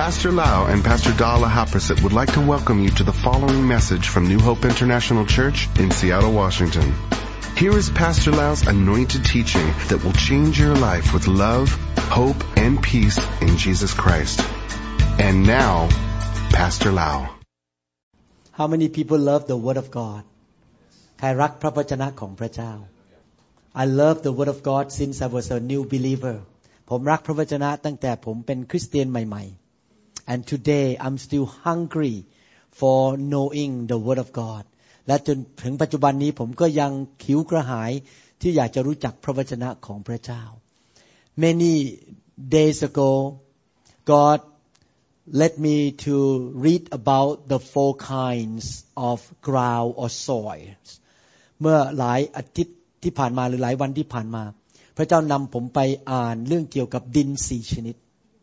Pastor Lau and Pastor Dala Haprasit would like to welcome you to the following message from New Hope International Church in Seattle, Washington. Here is Pastor Lau's anointed teaching that will change your life with love, hope, and peace in Jesus Christ. And now, Pastor Lau. How many people love the Word of God? ใครรักพระวจนะของพระเจ้า I love the Word of God since I was a new believer. ผมรักพระวจนะตั้งแต่ผมเป็นคริสเตียนใหม่ๆ And today I'm still hungry for knowing the Word of God. และจนถึงปัจจุบันนี้ผมก็ยังหิวกระหายที่อยากจะรู้จักพระวจนะของพระเจ้า Many days ago, God led me to read about the four kinds of ground or soil. เมื่อหลายอาทิตย์ที่ผ่านมาหรือหลายวันที่ผ่านมาพระเจ้านำผมไปอ่านเรื่องเกี่ยวกับดิน4ชนิด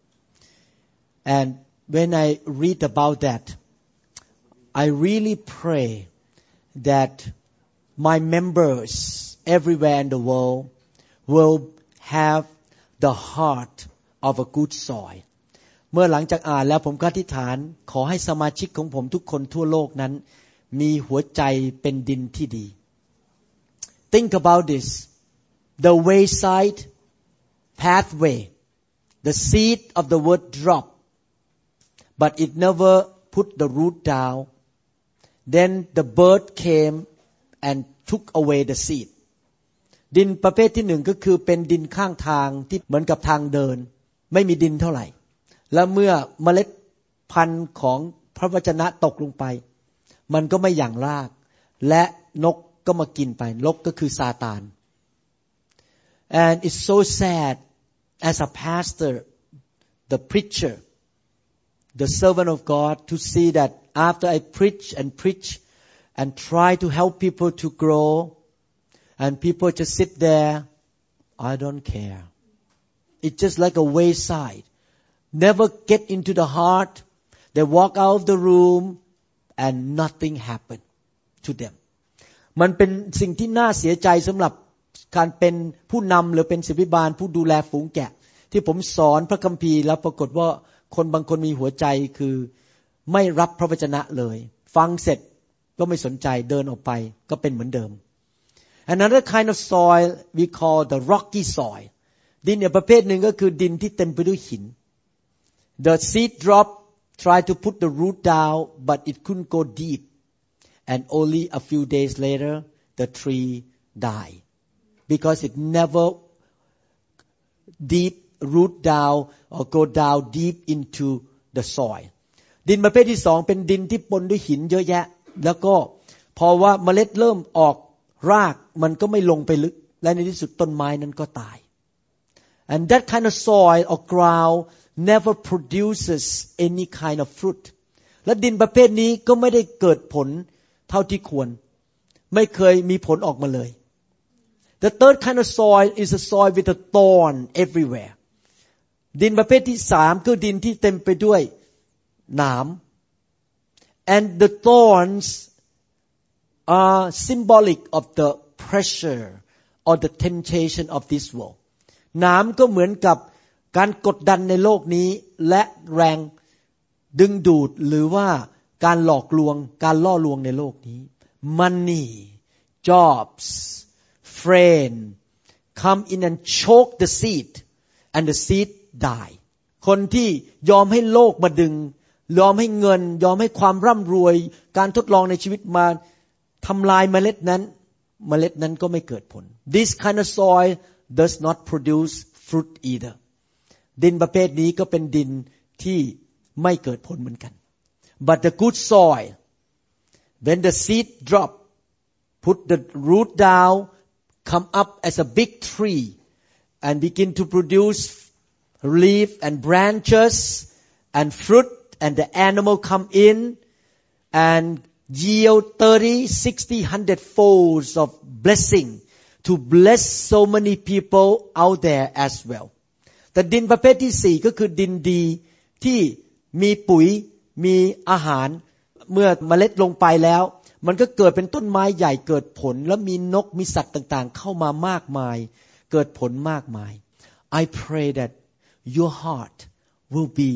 And when I read about that, I really pray that my members everywhere in the world will have the heart of a good soil. เมื่อหลังจากอ่านแล้วผมก็อธิษฐานขอให้สมาชิกของผมทุกคนทั่วโลกนั้นมีหัวใจเป็นดินที่ดี Think about this. The wayside pathway, the seed of the word drop, but it never put the root down. Then the bird came and took away the seed. ดินประเภทที่หนึ่งก็คือเป็นดินข้างทางที่เหมือนกับทางเดินไม่มีดินเท่าไหร่และเมื่อเมล็ดพันธุ์ของพระวจนะตกลงไปมันก็ไม่หยั่งรากและนกก็มากินไปนกก็คือซาตาน And it's so sad as a pastor, the preacher, the servant of God, to see that after I preach and try to help people to grow, and people just sit there, I don't care. It's just like a wayside. Never get into the heart. They walk out of the room and nothing happened to them. มันเป็นสิ่งที่น่าเสียใจสำหรับการเป็นผู้นำหรือเป็นศิษยาบาลผู้ดูแลฝูงแกะที่ผมสอนพระคัมภีร์แล้วปรากฏว่าคนบางคนมีหัวใจคือไม่รับพระวจนะเลยฟังเสร็จก็ไม่สนใจเดินออกไปก็เป็นเหมือนเดิม Another kind of soil we call the rocky soil ดินอีกประเภทหนึ่งก็คือดินที่เต็มไปด้วยหิน The seed drop tried to put the root down but it couldn't go deep and only a few days later the tree died because it never deep root down or go down deep into the soil ดินประเภทที่สองเป็นดินที่ปนด้วยหินเยอะแยะแล้วก็พอว่าเมล็ดเริ่มออกรากมันก็ไม่ลงไปลึกและในที่สุดต้นไม้นั้นก็ตาย and that kind of soil or ground never produces any kind of fruit และดินประเภทนี้ก็ไม่ได้เกิดผลเท่าที่ควรไม่เคยมีผลออกมาเลย The third kind of soil is a soil with a thorn everywhere ดินประเภทที่สามคือดินที่เต็มไปด้วยหนาม and the thorns are symbolic of the pressure or the temptation of this world หนามก็เหมือนกับการกดดันในโลกนี้และแรงดึงดูดหรือว่าการหลอกลวงการล่อลวงในโลกนี้ Money, jobs, friend come in and choke the seed and the seed die คนที่ยอมให้โลกมาดึงยอมให้เงินยอมให้ความร่ำรวยการทดลองในชีวิตมาทำลายเมล็ดนั้นก็ไม่เกิดผล This kind of soil does not produce fruit either ดินประเภทนี้ก็เป็นดินที่ไม่เกิดผลเหมือนกัน But the good soil when the seed drop put the root down come up as a big tree and begin to produce leaf and branches and fruit and the animal come in and yield 30, 60, 100 folds of blessing to bless so many people out there as well แต่ดินประเภทที่สี่ก็คือดินดีที่มีปุ๋ยมีอาหารเมื่อเมล็ดลงไปแล้วมันก็เกิดเป็นต้นไม้ใหญ่เกิดผลแล้วมีนกมีสัตว์ต่างๆเข้ามามากมายเกิดผลมากมาย I pray that your heart will be a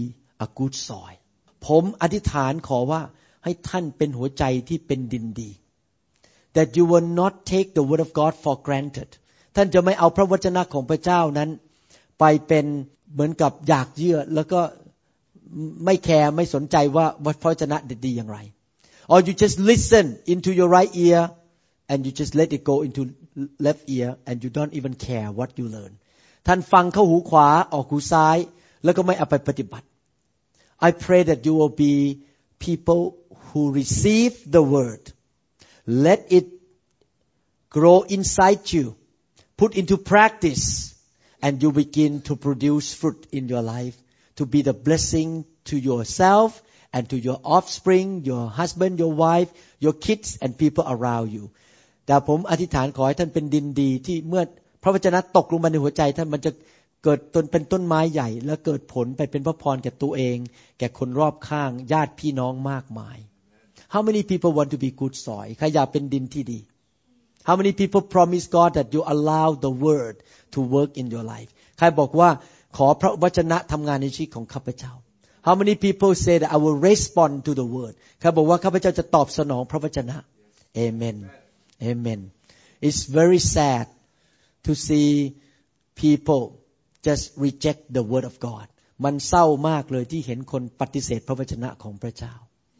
a good soil ผมอธิษฐานขอว่าให้ท่านเป็นหัวใจที่เป็นดินดี that you will not take the word of God for granted ท่านจะไม่เอาพระวจนะของพระเจ้านั้นไปเป็นเหมือนกับอยากเยื่อแล้วก็ไม่แคร์ไม่สนใจว่าพระวจนะดีอย่างไร or you just listen into your right ear and you just let it go into left ear and you don't even care what you learn ท่านฟังเข้าหูขวาออกหูซ้ายแล้วก็ไม่เอาไปปฏิบัติ I pray that you will be people who receive the word let it grow inside you put into practice and you begin to produce fruit in your life to be the blessing to yourself and to your offspring your husband your wife your kids and people around you แต่ผมอธิษฐานขอให้ท่านเป็นดินดีที่เมื่อพระวจนะตกลงมาในหัวใจท่านมันจะเกิดเป็นต้นไม้ใหญ่และเกิดผลไปเป็นพระพรแก่ตัวเองแก่คนรอบข้างญาติพี่น้องมากมาย How many people want to be good soil ใครอยากเป็นดินที่ดี How many people promise God that you allow the word to work in your life ใครบอกว่าขอพระวจนะทำงานในชีวิตของข้าพเจ้า How many people say that I will respond to the word ใครบอกว่าข้าพเจ้าจะตอบสนองพระวจนะ Amen Amen It's very sad to see people just reject the word of God มันเศร้ามากเลยที่เห็นคนปฏิเสธพระวจนะของพระเจ้า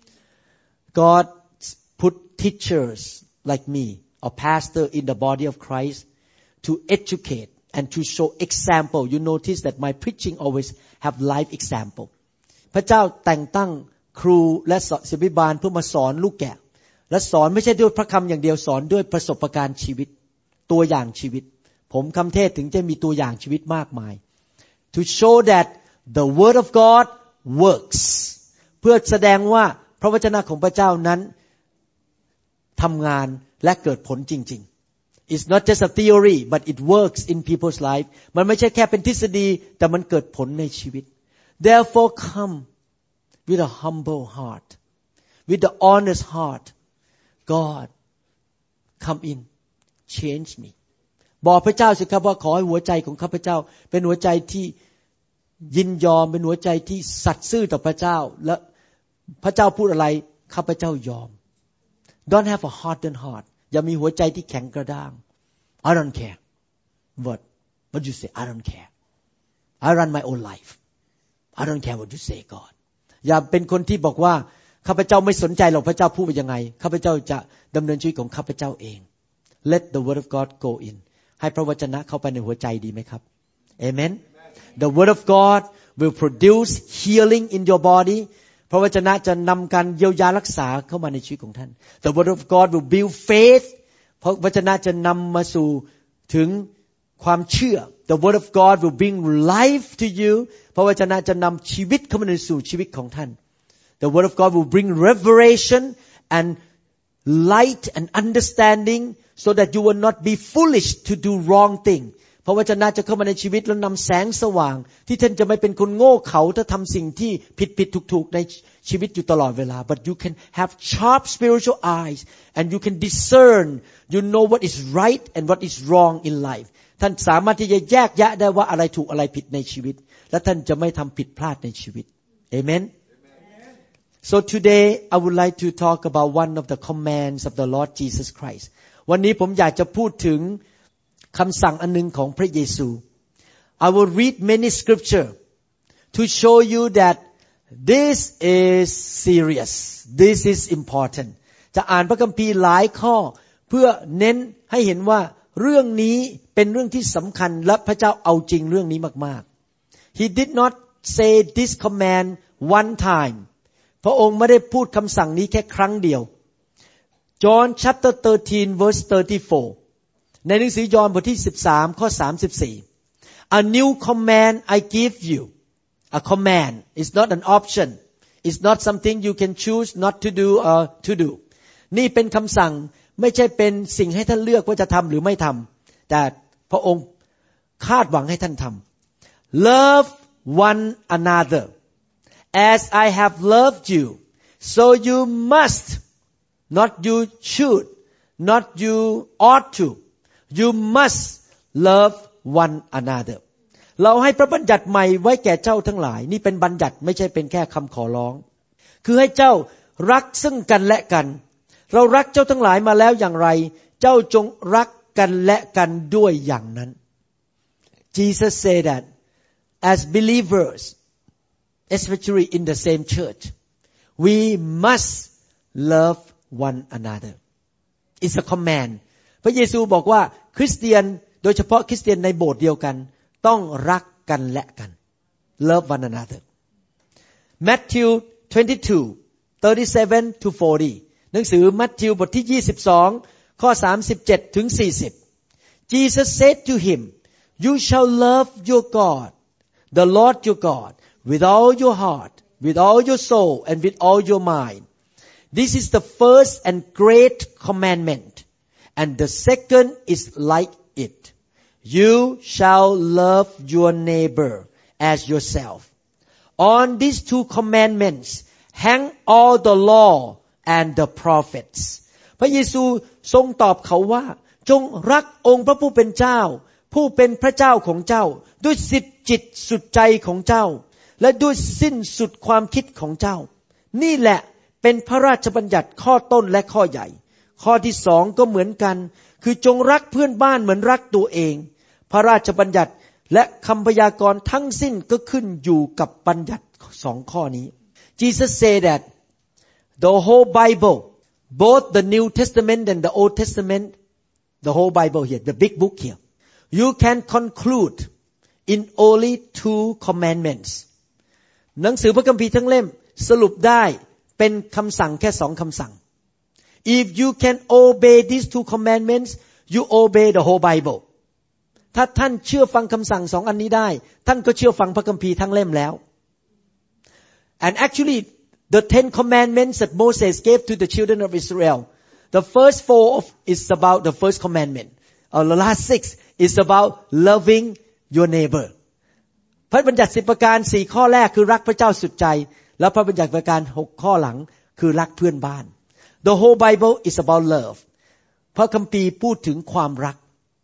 God put teachers like me a pastor in the body of Christ to educate and to show example you notice that my preaching always have life example พระเจ้าแต่งตั้งครูและศิษยาบาลเพื่อมาสอนลูกแกะและสอนไม่ใช่ด้วยพระคำอย่างเดียวสอนด้วยประสบการณ์ชีวิตตัวอย่างชีวิตผมคำเทศถึงจะมีตัวอย่างชีวิตมากมาย to show that the word of God works เพื่อแสดงว่าพระวจนะของพระเจ้านั้นทำงานและเกิดผลจริงๆ It's not just a theory but it works in people's life มันไม่ใช่แค่เป็นทฤษฎีแต่มันเกิดผลในชีวิต Therefore come with a humble heart with the honest heart God come in change me บอกพระเจ้าสิครับว่าขอให้หัวใจของข้าพเจ้าเป็นหัวใจที่ยินยอมเป็นหัวใจที่สัตย์ซื่อต่อพระเจ้าและพระเจ้าพูดอะไรข้าพเจ้ายอม Don't have a hardened heart อย่ามีหัวใจที่แข็งกระด้าง I don't care what you say I don't care I run my own life I don't care what you say God อย่าเป็นคนที่บอกว่าข้าพเจ้าไม่สนใจหรอกพระเจ้าพูดว่ายังไงข้าพเจ้าจะดำเนินชีวิตของข้าพเจ้าเอง Let the word of God go in ให้พระวจนะเข้าไปในหัวใจดีไหมครับ Amen The word of God will produce healing in your body พระวจนะจะนำการเยียวยารักษาเข้ามาในชีวิตของท่าน The word of God will build faith พระวจนะจะนำมาสู่ถึงความเชื่อ The word of God will bring life to you พระวจนะจะนำชีวิตเข้ามาในสู่ชีวิตของท่าน The word of God will bring revelation and light and understanding so that you will not be foolish to do wrong thing พระวจนะจะเข้ามาในชีวิตแล้วนำแสงสว่างที่ท่านจะไม่เป็นคนโง่เขลาถ้าทำสิ่งที่ผิดถูกในชีวิตอยู่ตลอดเวลา but you can have sharp spiritual eyes and you can discern you know what is right and what is wrong in life ท่านสามารถที่จะแยกแยะได้ว่าอะไรถูกอะไรผิดในชีวิตและท่านจะไม่ทำผิดพลาดในชีวิต Amen So today I would like to talk about one of the commands of the Lord Jesus Christ วันนี้ผมอยากจะพูดถึงคำสั่งอันนึงของพระเยซู I will read many scripture to show you that this is serious this is important จะอ่านพระคัมภีร์หลายข้อเพื่อเน้นให้เห็นว่าเรื่องนี้เป็นเรื่องที่สำคัญและพระเจ้าเอาจริงเรื่องนี้มากๆ He did not say this command one time พระองค์ไม่ได้พูดคำสั่งนี้แค่ครั้งเดียว John chapter 13 verse 34 ในหนังสือยอห์นบทที่13ข้อ34 A new command I give you A command is not an option it's not something you can choose not to do or to do นี่เป็นคำสั่งไม่ใช่เป็นสิ่งให้ท่านเลือกว่าจะทำหรือไม่ทำแต่พระองค์คาดหวังให้ท่านทำ Love one another as I have loved you so you must not you should not you ought to You must love one another เราให้พระบัญญัติใหม่ไว้แก่เจ้าทั้งหลายนี่เป็นบัญญัติไม่ใช่เป็นแค่คำขอร้องคือให้เจ้ารักซึ่งกันและกันเรารักเจ้าทั้งหลายมาแล้วอย่างไรเจ้าจงรักกันและกันด้วยอย่างนั้น Jesus said that as believers especially in the same church we must love one another it's a command พระเยซูบอกว่าคริสเตียนโดยเฉพาะคริสเตียนในโบสถ์เดียวกันต้องรักกันและกัน love one another Matthew 22:37 to 40หนังสือมัทธิวบทที่22ข้อ37ถึง40 Jesus said to him you shall love your God the Lord your God with all your heart with all your soul and with all your mind this is the first and great commandment and the second is like it you shall love your neighbor as yourself on these two commandments hang all the law and the prophets พระเยซูทรงตอบเขาว่าจงรักองค์พระผู้เป็นเจ้าผู้เป็นพระเจ้าของเจ้าด้วยสุดจิตสุดใจของเจ้าและด้วยสิ้นสุดความคิดของเจ้านี่แหละเป็นพระราชบัญญัติข้อต้นและข้อใหญ่ข้อที่สองก็เหมือนกันคือจงรักเพื่อนบ้านเหมือนรักตัวเองพระราชบัญญัติและคำพยากรณ์ทั้งสิ้นก็ขึ้นอยู่กับบัญญัติสองข้อนี้ Jesus said that the whole Bible both the New Testament and the Old Testament the whole Bible here the big book here you can conclude in only two commandments หนังสือพระคัมภีร์ทั้งเล่มสรุปได้เป็นคำสั่งแค่2คำสั่ง if you can obey these two commandments you obey the whole Bible ถ้าท่านเชื่อฟังคำสั่ง2อันนี้ได้ท่านก็เชื่อฟังพระคัมภีร์ทั้งเล่มแล้ว and actually the 10 commandments that Moses gave to the children of Israel the first 4 is about the first commandment the last 6 is about loving your neighbor พระบัญญัติ10ประการ4ข้อแรกคือรักพระเจ้าสุดใจแล้วพระบัญญัติประการ6ข้อหลังคือรักเพื่อนบ้าน The whole Bible is about love พระคัมภีร์พูดถึงความรัก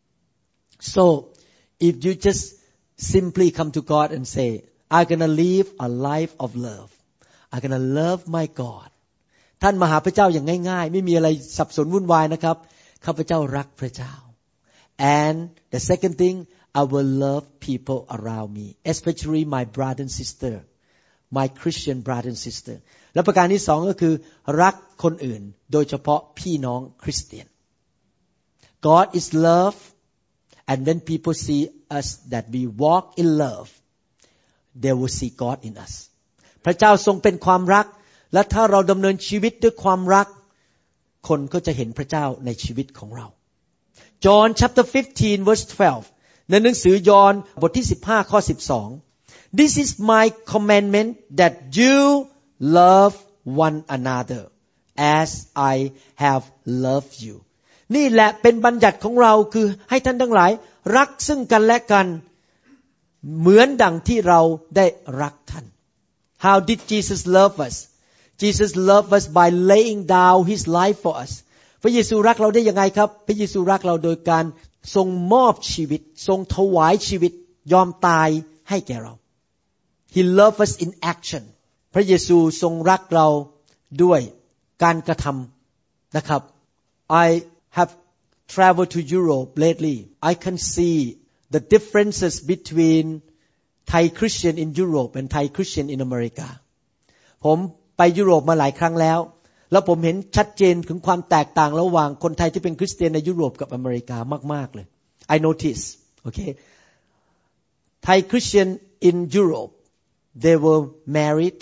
So if you just simply come to God and say I'm gonna live a life of love I'm gonna love my God ท่านมาหาพระเจ้าอย่างง่ายๆไม่มีอะไรสับสนวุ่นวายนะครับข้าพเจ้ารักพระเจ้า and the second thing I will love people around me especially my brother and sister my Christian brother and sister และประการที่สองก็คือรักคนอื่นโดยเฉพาะพี่น้องคริสเตียน God is love and when people see us that we walk in love they will see God in us พระเจ้าทรงเป็นความรักและถ้าเราดำเนินชีวิตด้วยความรักคนก็จะเห็นพระเจ้าในชีวิตของเรา John chapter 15 verse 12 ในหนังสือยอห์นบทที่15ข้อ12 This is my commandment that you love one another as I have loved you นี่แหละเป็นบัญญัติของเราคือให้ท่านทั้งหลายรักซึ่งกันและกันเหมือนดังที่เราได้รักท่าน How did Jesus love us? Jesus loved us by laying down his life for us พระเยซูรักเราได้ยังไงครับพระเยซูรักเราโดยการทรงมอบชีวิตทรงถวายชีวิตยอมตายให้แก่เรา He loved us in action พระเยซูทรงรักเราด้วยการกระทำนะครับ I have traveled to Europe lately I can see the differences between Thai Christian in Europe and Thai Christian in America ผมไปยุโรปมาหลายครั้งแล้วผมเห็นชัดเจนถึงความแตกต่างระหว่างคนไทยที่เป็นคริสเตียนในยุโรปกับอเมริกามากๆเลย I notice okay Thai Christian in Europe they were married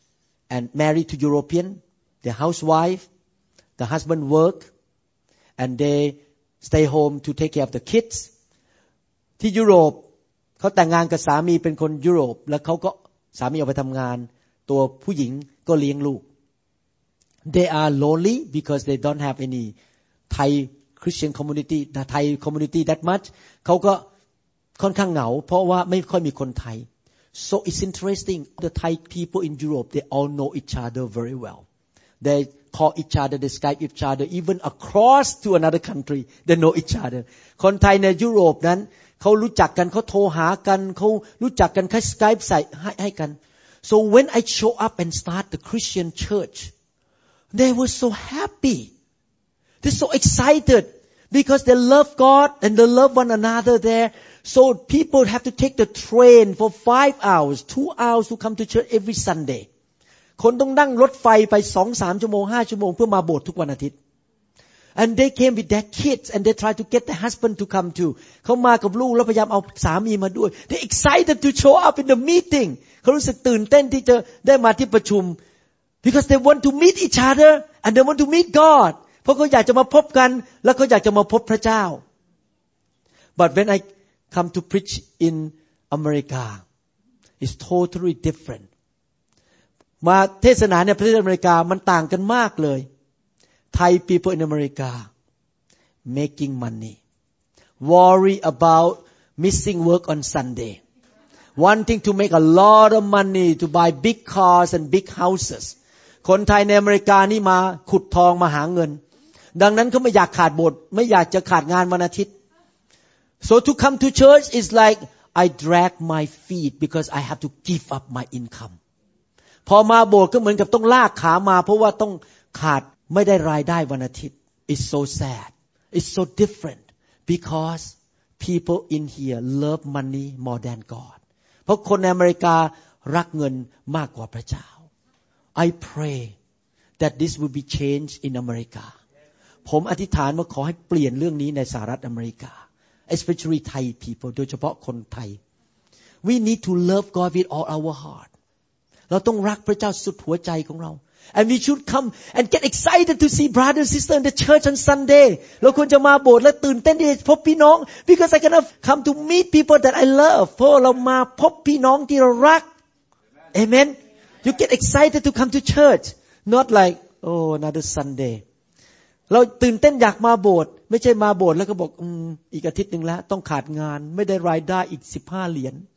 to European the housewife the husband work and they stay home to take care of the kids ที่ยุโรปเขาแต่งงานกับสามีเป็นคนยุโรปแล้วเขาก็สามีออกไปทำงานตัวผู้หญิงก็เลี้ยงลูก They are lonely because they don't have any Thai Christian community the Thai community that much เขาก็ค่อนข้างเหงาเพราะว่าไม่ค่อยมีคนไทย So it's interesting the Thai people in Europe they all know each other very well they call each other they Skype each other even across to another country they know each other คนไทยในยุโรปนั้นเขารู้จักกันเขาโทรหากันเขารู้จักกันแค่ Skype ใส่ให้กัน so when I show up and start the Christian church they were so happy they're so excited because they love God and they love one another there so people have to take the train for 5 hours 2 hours to come to church every Sunday คนต้องนั่งรถไฟไป 2-3 ชั่วโมง 5 ชั่วโมงเพื่อมาโบสถ์ทุกวันอาทิตย์And they came with their kids and they tried to get their husband to come too. เขามากับลูกแล้วพยายามเอาสามีมาด้วย They excited to show up in the meeting. เขารู้สึกตื่นเต้นที่จะได้มาที่ประชุม Because they want to meet each other and they want to meet God. เพราะเขาอยากจะมาพบกันและเขาอยากจะมาพบพระเจ้า But when I come to preach in America, it's totally different. มาเทศนาในประเทศอเมริกามันต่างกันมากเลยThai people in America making money, worry about missing work on Sunday, wanting to make a lot of money to buy big cars and big houses. คนไทยในอเมริกานี่มาขุดทองมาหาเงินดังนั้นเขาไม่อยากขาดโบสถ์ไม่อยากจะขาดงานวันอาทิตย์ So to come to church is like I drag my feet because I have to give up my income. พอมาโบสถ์ก็เหมือนกับต้องลากขามาเพราะว่าต้องขาดไม่ได้รายได้วันอาทิตย์ It's so sad. It's so different because people in here love money more than God. เพราะคนในอเมริการักเงินมากกว่าพระเจ้า I pray that this will be changed in America. ผมอธิษฐานว่าขอให้เปลี่ยนเรื่องนี้ในสหรัฐอเมริกา especially Thai people โดยเฉพาะคนไทย We need to love God with all our heart. เราต้องรักพระเจ้าสุดหัวใจของเราAnd we should come and get excited to see brothers and sisters in the church on Sunday. เราควรจะมาโบสถ์และตื่นเต้นที่จะพบพี่น้อง because I cannot come to meet people that I love. เพราะเรามาพบพี่น้องที่เรารัก Amen. You get excited to come to church, not like oh another Sunday. เราตื่นเต้นอยากมาโบสถ์ไม่ใช่มาโบสถ์แล้วก็บอกอีกอาทิตย์นึงแล้วต้องขาดงานไม่ได้รายได้อีก15 เหรียญ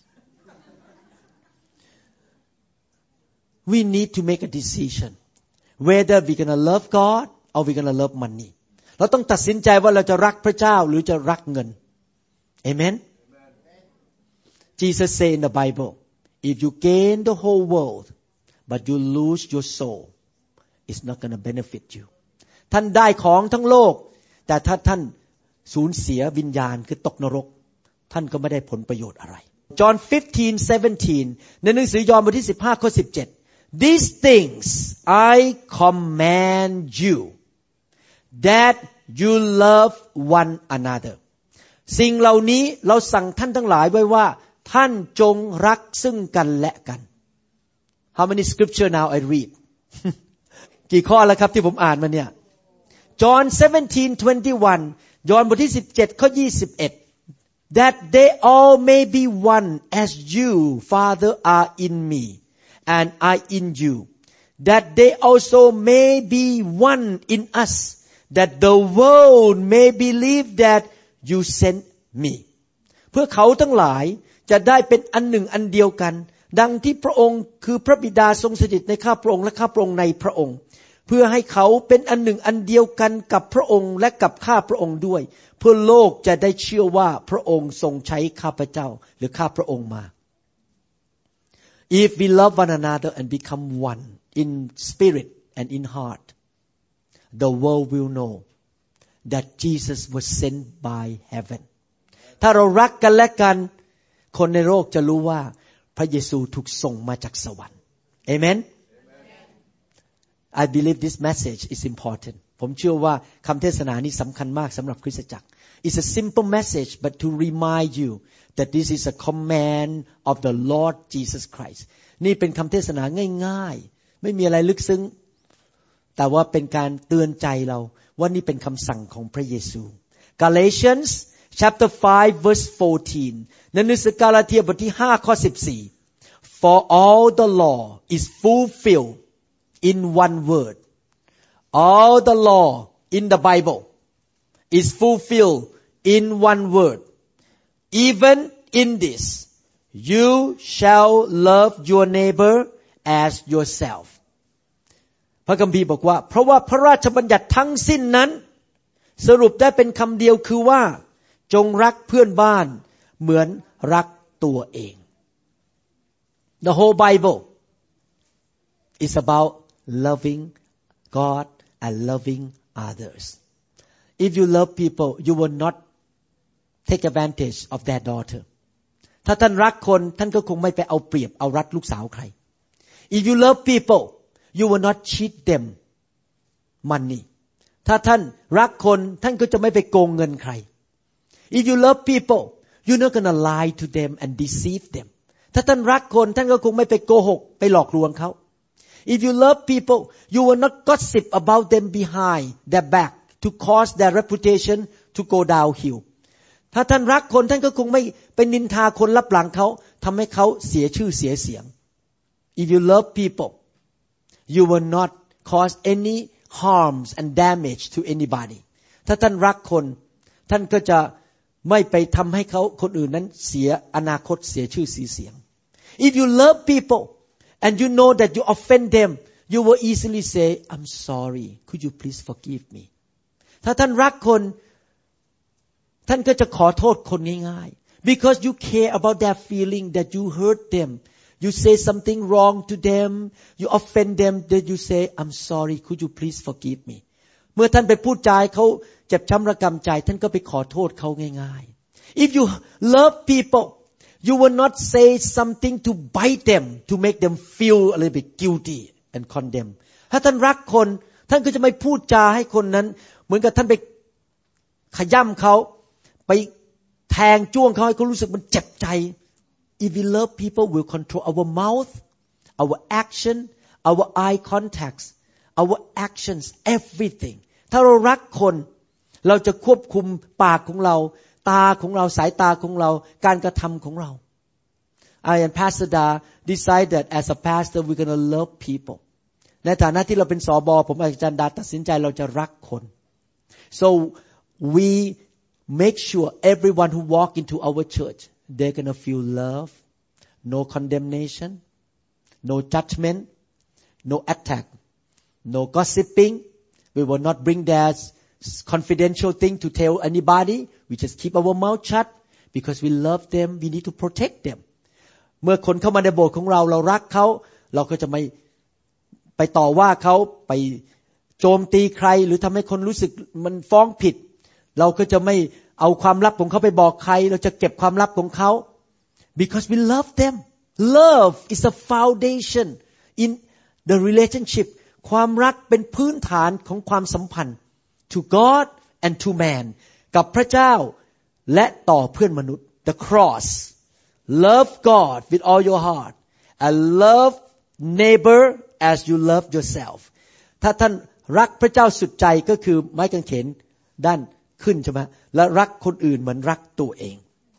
We need to make a decision whether we're going to love God or we're going to love money. เราต้องตัดสินใจว่าเราจะรักพระเจ้าหรือจะรักเงิน Amen. Jesus said in the Bible, if you gain the whole world but you lose your soul, it's not going to benefit you. ท่านได้ของทั้งโลกแต่ถ้าท่านสูญเสียวิญญาณคือตกนรกท่านก็ไม่ได้ผลประโยชน์อะไร John 15:17 ในหนังสือยอห์นบทที่15ข้อ17These things I command you, that you love one another. สิ่งเหล่านี้เราสั่งท่านทั้งหลายไว้ว่าท่านจงรักซึ่งกันและกัน How many scripture now I read? กี่ข้อแล้วครับที่ผมอ่านมาเนี่ย John 17:21 ยอห์นบทที่17ข้อ21 That they all may be one as you, Father, are in me.And I in you, that they also may be one in us, that the world may believe that you sent me. เพื่อเขาทั้งหลายจะได้เป็นอันหนึ่งอันเดียวกันดังที่พระองค์คือพระบิดาทรงสถิตในข้าพระองค์และข้าพระองค์ในพระองค์เพื่อให้เขาเป็นอันหนึ่งอันเดียวกันกับพระองค์และกับข้าพระองค์ด้วยเพื่อโลกจะได้เชื่อว่าพระองค์ทรงใช้ข้าพเจ้าหรือข้าพระองค์มาIf we love one another and become one in spirit and in heart, the world will know that Jesus was sent by heaven. ถ้าเรารักกันและกันคนในโลกจะรู้ว่าพระเยซูถูกส่งมาจากสวรรค์ Amen. I believe this message is important. ผมเชื่อว่าคำเทศนานี้สำคัญมากสำหรับคริสตจักร It's a simple message, but to remind you.That this is a command of the Lord Jesus Christ นี่เป็นคำเทศนาง่ายๆไม่มีอะไรลึกซึ้งแต่ว่าเป็นการเตือนใจเราว่านี่เป็นคำสั่งของพระเยซู Galatians chapter 5 verse 14 ในหนังสือกาลาเทียบทที่5ข้อ14 For all the law is fulfilled in one word all the law in the Bible is fulfilled in one word.Even in this, you shall love your neighbor as yourself. พระคัมภีร์บอกว่าเพราะว่าพระราชบัญญัติทั้งสิ้นนั้นสรุปได้เป็นคำเดียวคือว่าจงรักเพื่อนบ้านเหมือนรักตัวเอง The whole Bible is about loving God and loving others. If you love people, you will not take advantage of their daughter. ถ้าท่านรักคนท่านก็คงไม่ไปเอาเปรียบเอารัดลูกสาวใคร If you love people, you will not cheat them money. ถ้าท่านรักคนท่านก็จะไม่ไปโกงเงินใคร If you love people, you're not gonna lie to them and deceive them. ถ้าท่านรักคนท่านก็คงไม่ไปโกหกไปหลอกลวงเขา If you love people, you will not gossip about them behind their back to cause their reputation to go downhill. ถ้าท่านรักคนท่านก็คงไม่ไปนินทาคนลับหลังเขาทำให้เขาเสียชื่อเสียเสียง If you love people, you will not cause any harms and damage to anybody. ถ้าท่านรักคนท่านก็จะไม่ไปทำให้เขาคนอื่นนั้นเสียอนาคตเสียชื่อเสียง If you love people and you know that you offend them, you will easily say, I'm sorry. Could you please forgive me? ถ้าท่านรักคนท่านก็จะขอโทษคนง่ายๆ because you care about their feeling that you hurt them. You say something wrong to them. You offend them. Then you say, I'm sorry. Could you please forgive me? เมื่อท่านไปพูดจาเขาเจ็บช้ำระกำใจท่านก็ไปขอโทษเขาง่ายๆ If you love people, you will not say something to bite them to make them feel a little bit guilty and condemn. ถ้าท่านรักคนท่านก็จะไม่พูดจาให้คนนั้นเหมือนกับท่านไปขย้ำเขาไปแทงจ้วงเขาให้เขารู้สึกมันเจ็บใจ If we love people, we'll control our mouth, our action, our eye contacts, our actions, everything. ถ้าเรารักคนเราจะควบคุมปากของเราตาของเราสายตาของเราการกระทำของเรา I and Pastor Da decided as a pastor we're going to love people. ในฐานะที่เราเป็นสบผมอาจารย์ดาตัดสินใจเราจะรักคน So we make sure everyone who walk into our church they're going to feel love, no condemnation, no judgment, no attack, no gossiping. We will not bring their confidential thing to tell anybody. We just keep our mouth shut because we love them. We need to protect them. เมื่อคนเข้ามาในโบสถ์ของเราเรารักเขาเราก็จะไม่ไปต่อว่าเขาไปโจมตีใครหรือทำให้คนรู้สึกมันฟ้องผิดเราก็จะไม่เอาความลับของเขาไปบอกใครเราจะเก็บความลับของเขา because we love them. Love is a foundation in the relationship. ความรักเป็นพื้นฐานของความสัมพันธ์ to God and to man กับพระเจ้าและต่อเพื่อนมนุษย์ the cross love God with all your heart and love neighbor as you love yourself ถ้าท่านรักพระเจ้าสุดใจก็คือไม้กางเขนด้านขึ้นใช่ไหมและรักคนอื่นเหมือนรักตัวเอง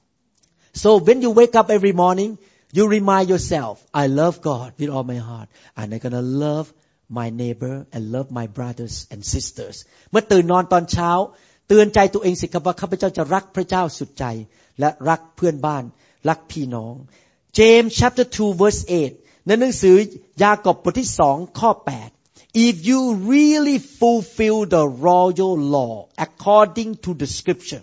so when you wake up every morning you remind yourself I love God with all my heart and I'm gonna love my neighbor and love my brothers and sisters เมื่อตื่นนอนตอนเช้าเตือนใจตัวเองสิครับว่าข้าพเจ้าจะรักพระเจ้าสุดใจและรักเพื่อนบ้านรักพี่น้อง James chapter 2 verse 8 ในหนังสือยากอบบทที่2ข้อ8 If you really fulfill the royal law according to the scripture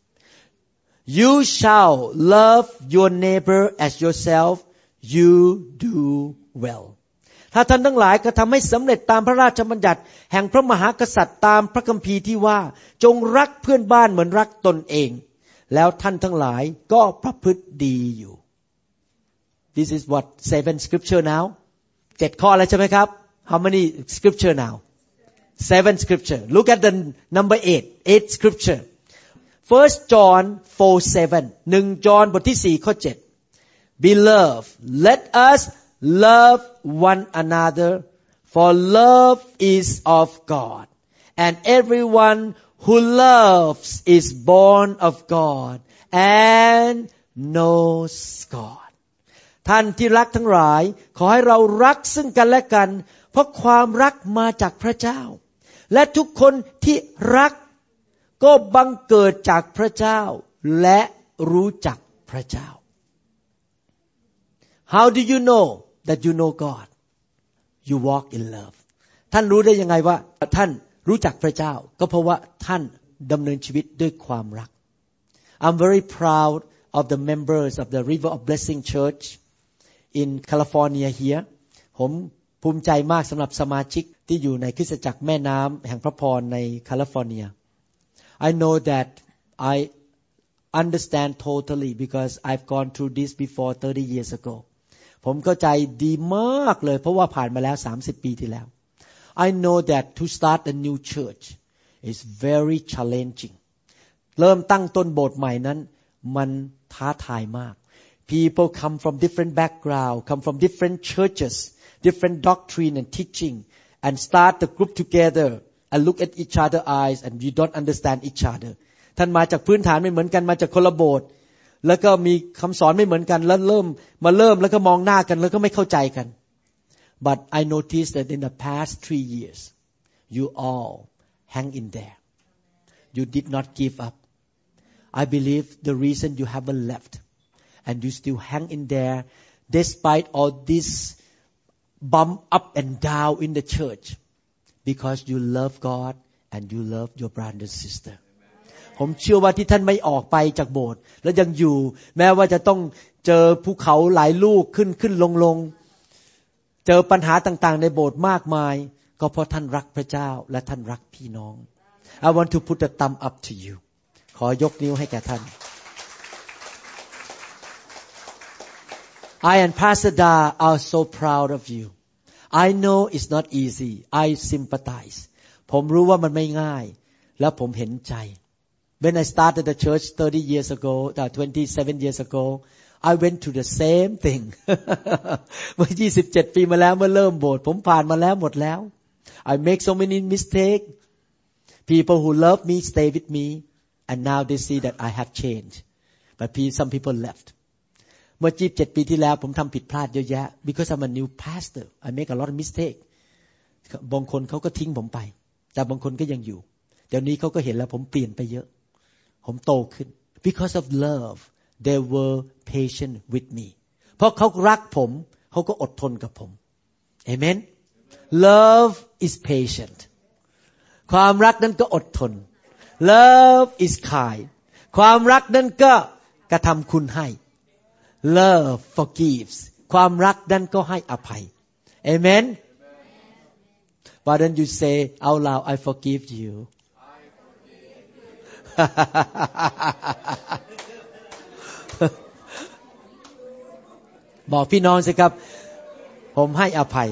you shall love your neighbor as yourself you do wellถ้าท่านทั้งหลายกระทำให้สำเร็จตามพระราชบัญญัติแห่งพระมหากษัตริย์ตามพระคัมภีร์ที่ว่าจงรักเพื่อนบ้านเหมือนรักตนเองแล้วท่านทั้งหลายก็ประพฤติดีอยู่ This is what 7 scripture now 7 ข้อแล้วใช่ไหมครับ How many scripture now 7 scripture Look at the number 8 scripture 1 John 4:7 1 John บทที่4ข้อ7 Beloved let us love one another for love is of God and everyone who loves is born of God and knows God ท่านที่รักทั้งหลายขอให้เรารักซึ่งกันและกันเพราะความรักมาจากพระเจ้าและทุกคนที่รักก็บังเกิดจากพระเจ้าและรู้จักพระเจ้า How do you know that you know God you walk in love ท่านรู้ได้ยังไงว่าท่านรู้จักพระเจ้าก็เพราะว่าท่านดำเนินชีวิตด้วยความรัก I'm very proud of the members of the River of Blessing Church in California here ผมภูมิใจมากสำหรับสมาชิกที่อยู่ในคริสตจักรแม่น้ำแห่งพระพรในแคลิฟอร์เนีย I know that I understand totally because I've gone through this before 30 years ago ผมเข้าใจดีมากเลยเพราะว่าผ่านมาแล้ว30ปีที่แล้ว I know that to start a new church is very challenging เริ่มตั้งต้นโบสถ์ใหม่นั้นมันท้าทายมาก People come from different background, come from different churches, different doctrine and teaching, and start the group together and look at each other's eyes and you don't understand each other. ท่านมาจากพื้นฐานไม่เหมือนกันมาจากคนละโบสถ์แล้วก็มีคำสอนไม่เหมือนกันแล้วเริ่มแล้วก็มองหน้ากันแล้วก็ไม่เข้าใจกัน But I noticed that in the past 3 years, you all hang in there. You did not give up. I believe the reason you haven't left.And you still hang in there despite all this bump up and down in the church because you love God and you love your brother and sister. ผมเชื่อว่าที่ท่านไม่ออกไปจากโบสถ์แล้วยังอยู่แม้ว่าจะต้องเจอภูเขาหลายลูกขึ้นลงเจอปัญหาต่างๆในโบสถ์มากมายก็เพราะท่านรักพระเจ้าและท่านรักพี่น้อง I want to put a thumb up to you ขอยกนิ้วให้แก่ท่านI and Pastor Da are so proud of you. I know it's not easy. I sympathize. ผมรู้ว่ามันไม่ง่ายและผมเห็นใจ When I started the church 30 years ago, 27 years ago, I went through the same thing. เมื่อ27 ปีมาแล้วเมื่อเริ่มโบสถ์ผมผ่านมาแล้วหมดแล้ว I make so many mistakes. People who love me stay with me, and now they see that I have changed. But some people left.เมื่อ27ปีที่แล้วผมทำผิดพลาดเยอะแยะ because I'm a new pastor I make a lot of mistake บางคนเขาก็ทิ้งผมไปแต่บางคนก็ยังอยู่เดี๋ยวนี้เขาก็เห็นแล้วผมเปลี่ยนไปเยอะผมโตขึ้น because of love they were patient with me เพราะเขารักผมเขาก็อดทนกับผม Amen love is patient ความรักนั้นก็อดทน love is kind ความรักนั้นก็กระทำคุณให้Love forgives ความรักนั้นก็ให้อภัย Amen Why don't you say out loud I forgive you บอกพี่น้องสิครับผมให้อภัย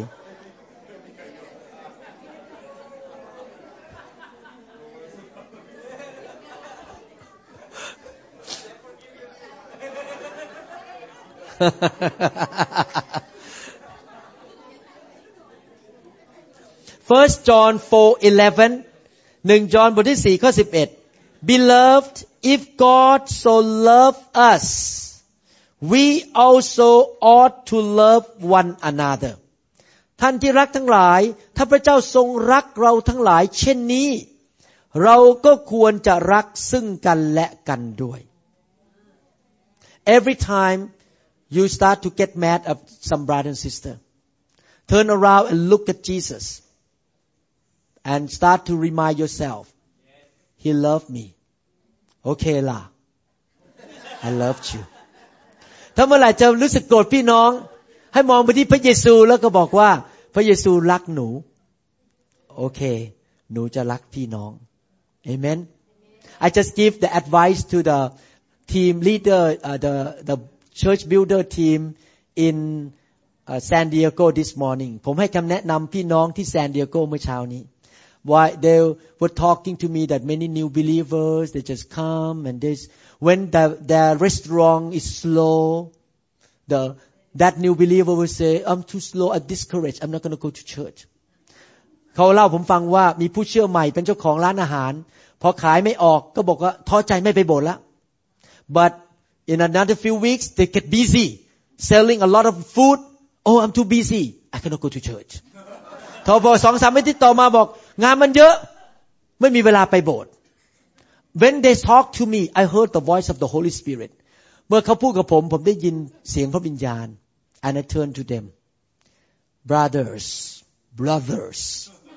First John 4:11 1 John บทที่4ข้อ11 Beloved if God so loved us we also ought to love one another ท่านที่รักทั้งหลายถ้าพระเจ้าทรงรักเราทั้งหลายเช่นนี้เราก็ควรจะรักซึ่งกันและกันด้วย Every time you start to get mad at some brother and sister turn around and look at Jesus and start to remind yourself he loved me okay lah I loved you ถ้าเมื่อไหร่จะรู้สึกโกรธพี่น้องให้มองไปที่พระเยซูแล้วก็บอกว่าพระเยซูรักหนูโอเคหนูจะรักพี่น้อง Amen I just give the advice to the team leader the church builder team in San Diego this morning ผมให้คำแนะนำพี่น้องที่ San Diego เมื่อเช้านี้ Why they were talking to me that many new believers they just come and this when the restaurant is slow that new believer will say I'm too slow I'm discouraged I'm not going to go to church เขาเล่าผมฟังว่ามีผู้เชื่อใหม่เป็นเจ้าของร้านอาหารพอขายไม่ออกก็บอกว่าท้อใจไม่ไปโบสถ์แล้ว but in another few weeks they get busy selling a lot of food oh I'm too busy I cannot go to church พอ 2-3 อาทิตย์ต่อมาบอกงานมันเยอะไม่มีเวลาไปโบสถ์ when they talk to me I heard the voice of the Holy Spirit เมื่อเขาพูดกับผมได้ยินเสียงพระวิญญาณ and I turn to them brothers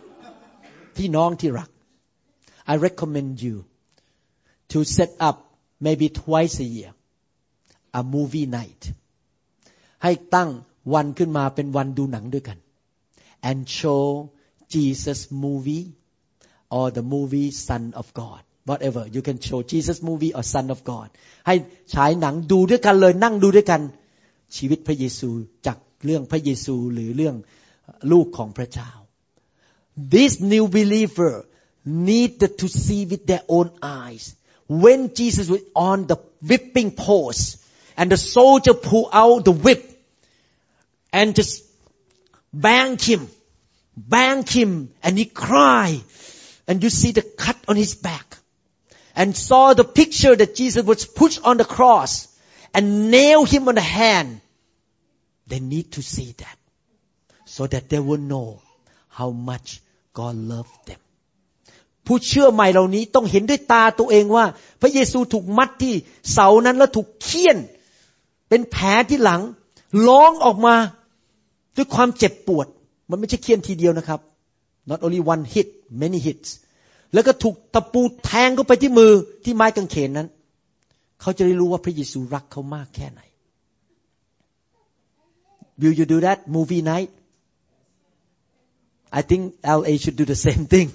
พี่น้องที่รัก I recommend you to set up maybe twice a year a movie night ให้ตั้งวันขึ้นมาเป็นวันดูหนังด้วยกัน and show Jesus movie or the movie Son of God whatever you can show Jesus movie or Son of God ให้ฉายหนังดูด้วยกันเลยนั่งดูด้วยกันชีวิตพระเยซูจากเรื่องพระเยซูหรือเรื่องลูกของพระเจ้า This new believer needed to see with their own eyes when Jesus was on the whipping post and the soldier pull out the whip and just bang him and he cried and you see the cut on his back and saw the picture that Jesus was pushed on the cross and nail him on the hand they need to see that so that they will know how much God loved them ผู้เชื่อใหม่เหล่านี้ต้องเห็นด้วยตาตัวเองว่าพระเยซูถูกมัดที่เสานั้นแล้วถูกเฆี่ยนเป็นแผลที่หลังร้องออกมาด้วยความเจ็บปวดมันไม่ใช่เฆี่ยนทีเดียวนะครับ not only one hit many hits แล้วก็ถูกตะปูแทงเข้าไปที่มือที่ไม้กางเขนนั้นเขาจะได้รู้ว่าพระเยซูรักเขามากแค่ไหน Will you do that movie night I think LA should do the same thing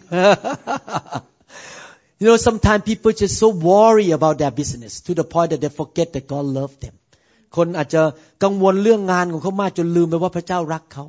You know sometimes people just so worry about their business to the point that they forget that God loved them คนอาจจะกังวลเรื่องงานของเขามากจนลืมไปว่าพระเจ้ารักเขา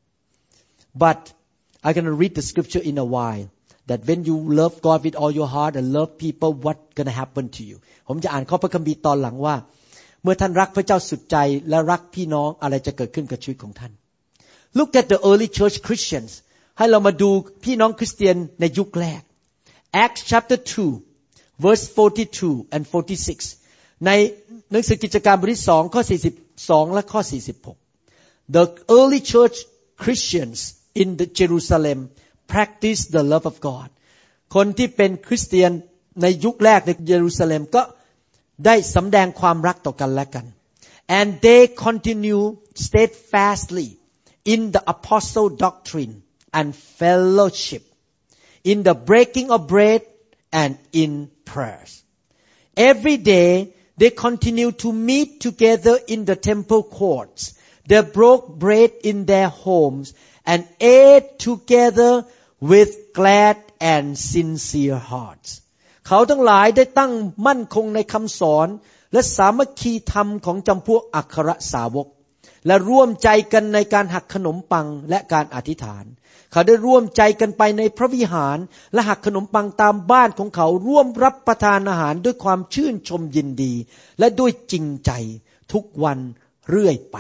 But I'm going to read the scripture in a while that when you love God with all your heart and love people what going to happen to you ผมจะอ่านข้อพระคัมภีร์ตอนหลังว่าเมื่อท่านรักพระเจ้าสุดใจและรักพี่น้องอะไรจะเกิดขึ้นกับชีวิตของท่าน Look at the early church Christians ให้เรามาดูพี่น้องคริสเตียนในยุคแรก Acts chapter 2 verse 42 and 46 ในหนังสือกิจการบทที่2ข้อ42และข้อ46 The early church Christians in the Jerusalem practiced the love of God คนที่เป็นคริสเตียนในยุคแรกในเยรูซาเล็มก็ได้สำแดงความรักต่อกันและกัน and they continue steadfastly in the apostle doctrine and fellowship in the breaking of bread and in prayers every day they continue to meet together in the temple courts they broke bread in their homes and ate together with glad and sincere hearts เขาทั้งหลายได้ตั้งมั่นคงในคำสอนและสามัคคีธรรมของจำพวกอัครสาวกและร่วมใจกันในการหักขนมปังและการอธิษฐานเขาได้ร่วมใจกันไปในพระวิหารและหักขนมปังตามบ้านของเขาร่วมรับประทานอาหารด้วยความชื่นชมยินดีและด้วยจริงใจทุกวันเรื่อยไป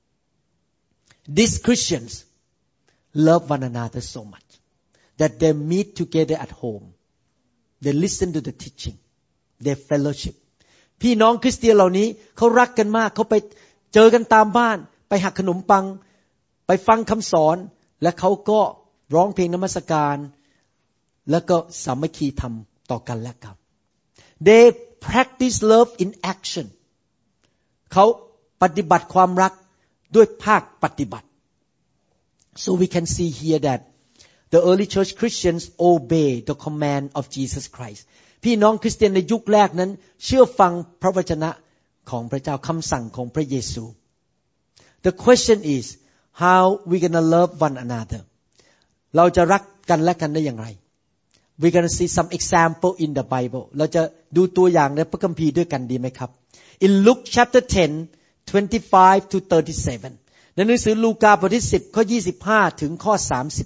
These Christians love one another so much that they meet together at home they listen to the teaching they fellowship พี่น้องคริสเตียนเหล่านี้เขารักกันมากเขาไปเจอกันตามบ้านไปหักขนมปังไปฟังคำสอนและเขาก็ร้องเพลงนมัสการแล้วก็สามัคคีธรรมต่อกันและกัน they practice love in action เขาปฏิบัติความรักด้วยภาคปฏิบัติSo we can see here that the early church Christians obey the command of Jesus Christ พี่น้องคริสเตียนในยุคแรกนั้นเชื่อฟังพระวจนะของพระเจ้าคำสั่งของพระเยซู The question is how we gonna love one another เราจะรักกันและกันได้อย่างไร We gonna see some example in the Bible เราจะดูตัวอย่างในพระคัมภีร์ด้วยกันดีไหมครับ In Luke chapter 10 25 to 37ในหนังสือลูกาบทที่10ข้อ25ถึงข้อ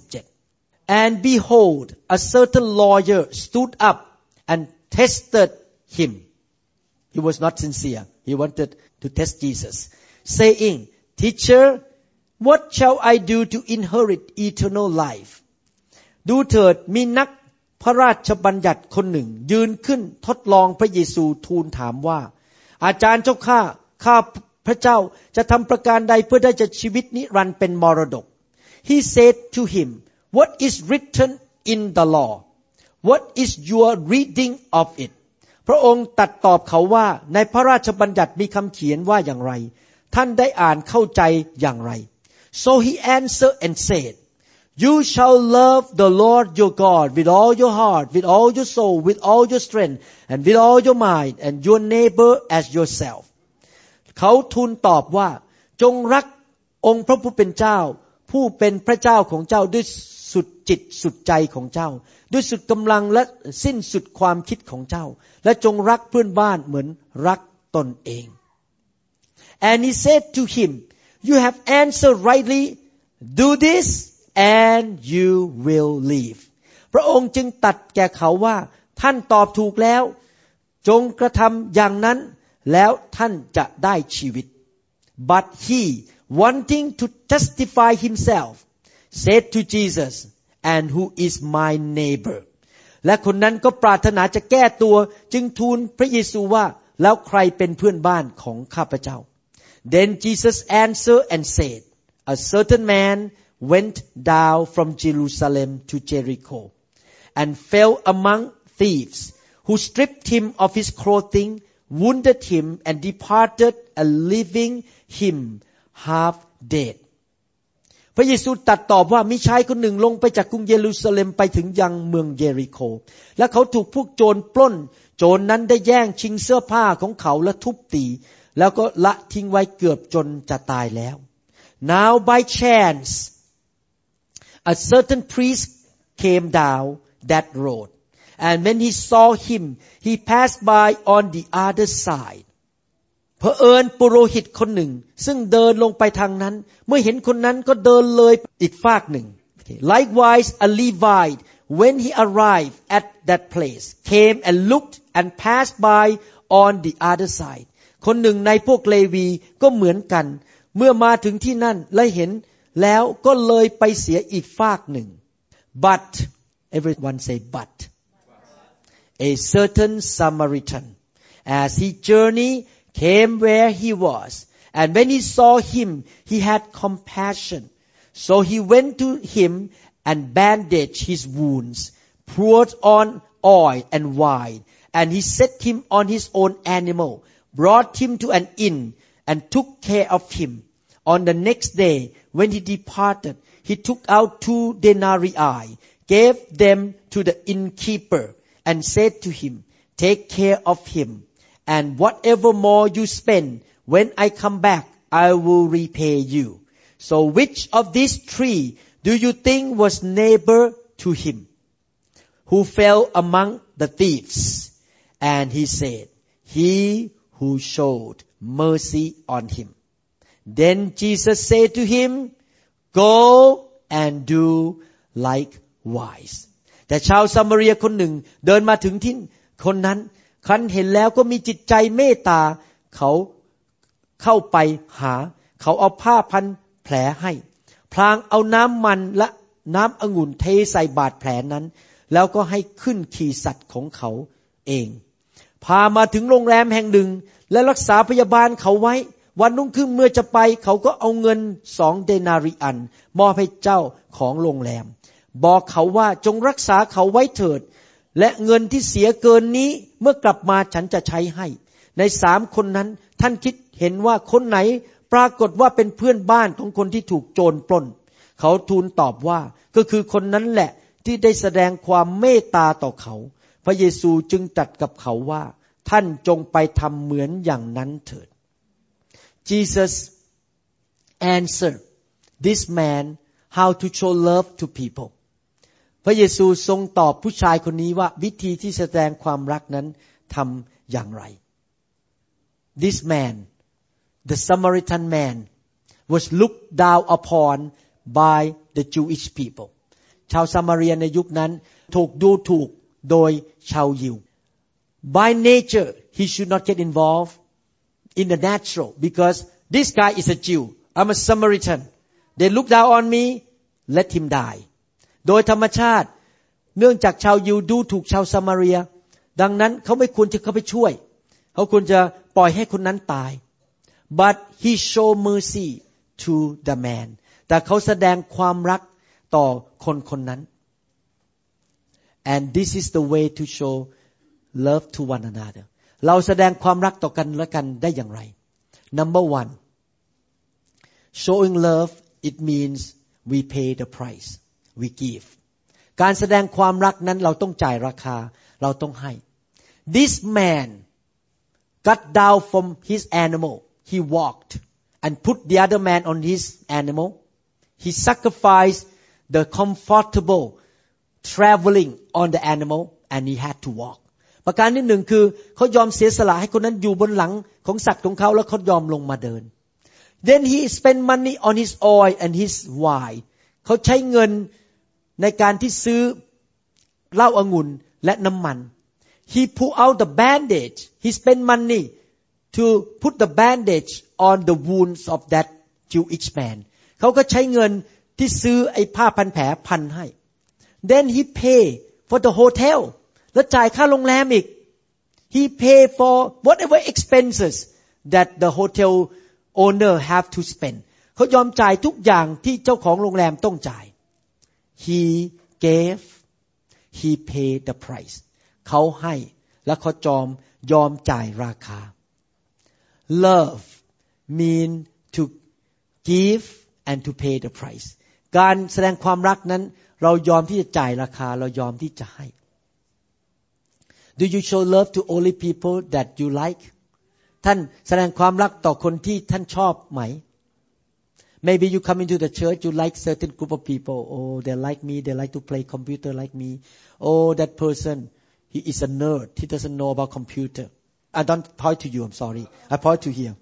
37 And behold a certain lawyer stood up and tested him He was not sincere he wanted to test Jesus saying Teacher what shall I do to inherit eternal life ดูเถิดมีนักพระราชบัญญัติคนหนึ่งยืนขึ้นทดลองพระเยซูทูลถามว่าอาจารย์เจ้าข้าพระเจ้าจะทำประการใดเพื่อได้จะชีวิตนิรันดร์เป็นมรดก He said to him What is written in the law What is your reading of it พระองค์ตรัสตอบเขาว่าในพระราชบัญญัติมีคำเขียนว่าอย่างไรท่านได้อ่านเข้าใจอย่างไร So he answered and said You shall love the Lord your God with all your heart, with all your soul, with all your strength, and with all your mind, and your neighbor as yourself. เขาทูลตอบว่าจงรักองค์พระผู้เป็นเจ้าผู้เป็นพระเจ้าของเจ้าด้วยสุดจิตสุดใจของเจ้าด้วยสุดกำลังและสิ้นสุดความคิดของเจ้าและจงรักเพื่อนบ้านเหมือนรักตนเอง And he said to him, You have answered rightly. Do this, and you will live. พระองค์จึงตรัสแก่เขาว่าท่านตอบถูกแล้วจงกระทำอย่างนั้นแล้วท่านจะได้ชีวิต But he, wanting to justify himself, said to Jesus, And who is my neighbor? และคนนั้นก็ปรารถนาจะแก้ตัวจึงทูลพระเยซูว่าแล้วใครเป็นเพื่อนบ้านของข้าพเจ้า Then Jesus answered and said, A certain man went down from Jerusalem to Jericho and fell among thieves, who stripped him of his clothing, wounded him, and departed, leaving him half dead. พระเยซูตรัสตอบว่ามีชายคนหนึ่งลงไปจากกรุงเยรูซาเล็มไปถึงยังเมืองเยริโคและเขาถูกพวกโจรปล้นโจรนั้นได้แย่งชิงเสื้อผ้าของเขาและทุบตีแล้วก็ละทิ้งไว้เกือบจนจะตายแล้ว Now by chance a certain priest came down that road, and when he saw him, he passed by on the other side. เผอิญปุโรหิตคนหนึ่งซึ่งเดินลงไปทางนั้นเมื่อเห็นคนนั้นก็เดินเลยอีกฟากหนึ่ง Likewise a Levite, when he arrived at that place, came and looked and passed by on the other side. คนหนึ่งในพวกเลวีก็เหมือนกันเมื่อมาถึงที่นั่นและเห็นแล้วก็เลยไปเสียอีกฟากหนึ่ง But everyone say but a certain Samaritan as he journeyed came where he was, and when he saw him he had compassion, so he went to him and bandaged his wounds, poured on oil and wine, and he set him on his own animal, brought him to an inn, and took care of him.On the next day, when he departed, he took out 2 denarii, gave them to the innkeeper, and said to him, Take care of him, and whatever more you spend, when I come back, I will repay you. So which of these 3 do you think was neighbor to him, who fell among the thieves? And he said, He who showed mercy on him.Then Jesus said to him, Go and do likewise. แต่ชาวซามาเรียคนหนึ่งเดินมาถึงที่คนนั้นครั้นเห็นแล้วก็มีจิตใจเมตตาเขาเข้าไปหาเขาเอาผ้าพันแผลให้พลางเอาน้ำมันและน้ำองุ่นเทใส่บาดแผลนั้นแล้วก็ให้ขึ้นขี่สัตว์ของเขาเองพามาถึงโรงแรมแห่งหนึ่งและรักษาพยาบาลเขาไว้วันรุ่งขึ้นเมื่อจะไปเขาก็เอาเงิน2 เดนาริอันมอบให้เจ้าของโรงแรมบอกเขาว่าจงรักษาเขาไว้เถิดและเงินที่เสียเกินนี้เมื่อกลับมาฉันจะใช้ให้ใน3 คนนั้นท่านคิดเห็นว่าคนไหนปรากฏว่าเป็นเพื่อนบ้านของคนที่ถูกโจรปล้นเขาทูลตอบว่าก็คือคนนั้นแหละที่ได้แสดงความเมตตาต่อเขาพระเยซูจึงตรัสกับเขาว่าท่านจงไปทำเหมือนอย่างนั้นเถิดJesus answered this man how to show love to people พระเยซูทรงตอบผู้ชายคนนี้ว่าวิธีที่แสดงความรักนั้นทำอย่างไร This man, the Samaritan man, was looked down upon by the Jewish people ชาวซามาเรียในยุคนั้นถูกดูถูกโดยชาวยิว By nature he should not get involved in the natural because this guy is a Jew I'm a Samaritan they look down on me let him die โดยธรรมชาติเนื่องจากชาวยิวดูถูกชาวซามาเรียดังนั้นเขาไม่ควรจะเข้าไปช่วยเขาควรจะปล่อยให้คนนั้นตาย but he showed mercy to the man แต่เขาแสดงความรักต่อคนคนนั้น and this is the way to show love to one anotherเราแสดงความรักต่อกันและกันได้อย่างไร Number 1 showing love it means we pay the price we give การแสดงความรักนั้นเราต้องจ่ายราคาเราต้องให้ This man got down from his animal he walked and put the other man on his animal he sacrificed the comfortable traveling on the animal and he had to walk ประการที่หนึ่งคือเขายอมเสียสละให้คนนั้นอยู่บนหลังของสัตว์ของเขาแล้วเขายอมลงมาเดิน Then he spent money on his oil and his wine เขาใช้เงินในการที่ซื้อเหล้าองุ่นและน้ำมัน He pulled out the bandage he spent money to put the bandage on the wounds of that Jewish man เขาก็ใช้เงินที่ซื้อไอ้ผ้าพันแผลพันให้ Then he paid for the hotel แล้วจ่ายค่าโรงแรมอีก He paid for whatever expenses that the hotel owner have to spend เขายอมจ่ายทุกอย่างที่เจ้าของโรงแรมต้องจ่าย He gave he paid the price เขาให้และเขายอมจ่ายราคา Love mean to give and to pay the price การแสดงความรักนั้นเรายอมที่จะจ่ายราคาเรายอมที่จะให้ Do you show love to only people that you like ท่านแสดงความรักต่อคนที่ท่านชอบไหม Maybe you come into the church you like certain group of people oh they like me they like to play computer like me oh that person he is a nerd he doesn't know about computer I don't point to you I'm sorry I point to him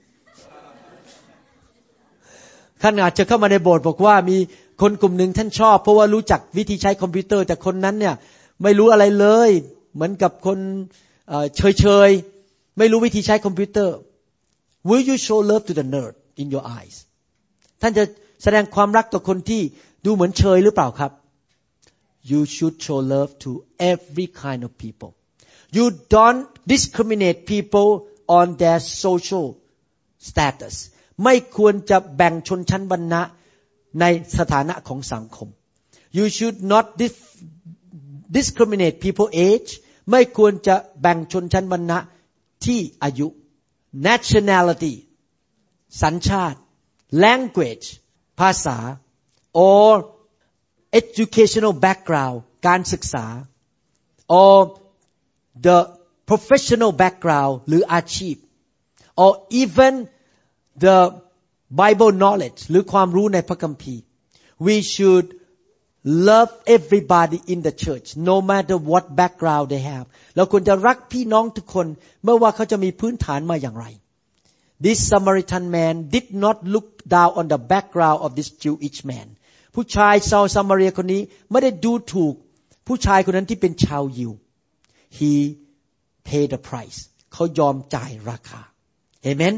ท่านอาจจะเข้ามาในโบสถ์บอกว่ามีคนกลุ่มหนึ่งท่านชอบเพราะว่ารู้จักวิธีใช้คอมพิวเตอร์แต่คนนั้นเนี่ยไม่รู้อะไรเลยเหมือนกับคนเฉยๆไม่รู้วิธีใช้คอมพิวเตอร์ Will you show love to the nerd in your eyes ท่านจะแสดงความรักต่อคนที่ดูเหมือนเฉยหรือเปล่าครับ You should show love to every kind of people You don't discriminate people on their social status ไม่ควรจะแบ่งชนชั้นวรรณะในสถานะของสังคม You should not discriminate people age ไม่ควรจะแบ่งชนชั้นวรรณะที่อายุ nationality สัญชาติ language ภาษา or educational background การศึกษา or the professional background หรืออาชีพ or even the Bible knowledge หรือความรู้ในพระคัมภีร์ We should love everybody in the church no matter what background they have เราควรจะรักพี่น้องทุกคนไม่ว่าเขาจะมีพื้นฐานมาอย่างไร This Samaritan man did not look down on the background of this Jewish man ผู้ชายชาวซามาเรียคนนี้ไม่ได้ดูถูกผู้ชายคนนั้นที่เป็นชาวยิว He paid the price เขายอมจ่ายราคา Amen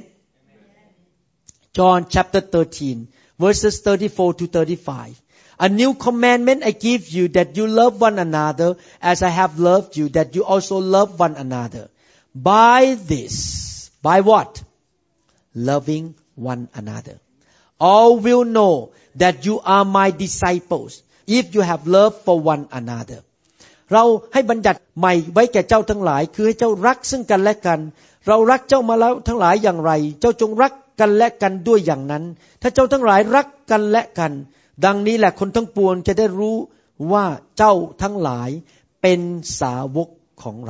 John chapter 13 verses 34 to 35 A new commandment I give you that you love one another as I have loved you that you also love one another By this by what Loving one another All will know that you are my disciples if you have love for one another เราให้บัญญัติใหม่ไว้แก่เจ้าทั้งหลายคือให้เจ้ารักซึ่งกันและกันเรารักเจ้ามาแล้วทั้งหลายอย่างไรเจ้าจงรักกันและกันด้วยอย่างนั้นถ้าเจ้าทั้งหลายรักกันและกันดังนี้แหละคนทั้งปวงจะได้รู้ว่าเจ้าทั้งหลายเป็นสาวกของเรา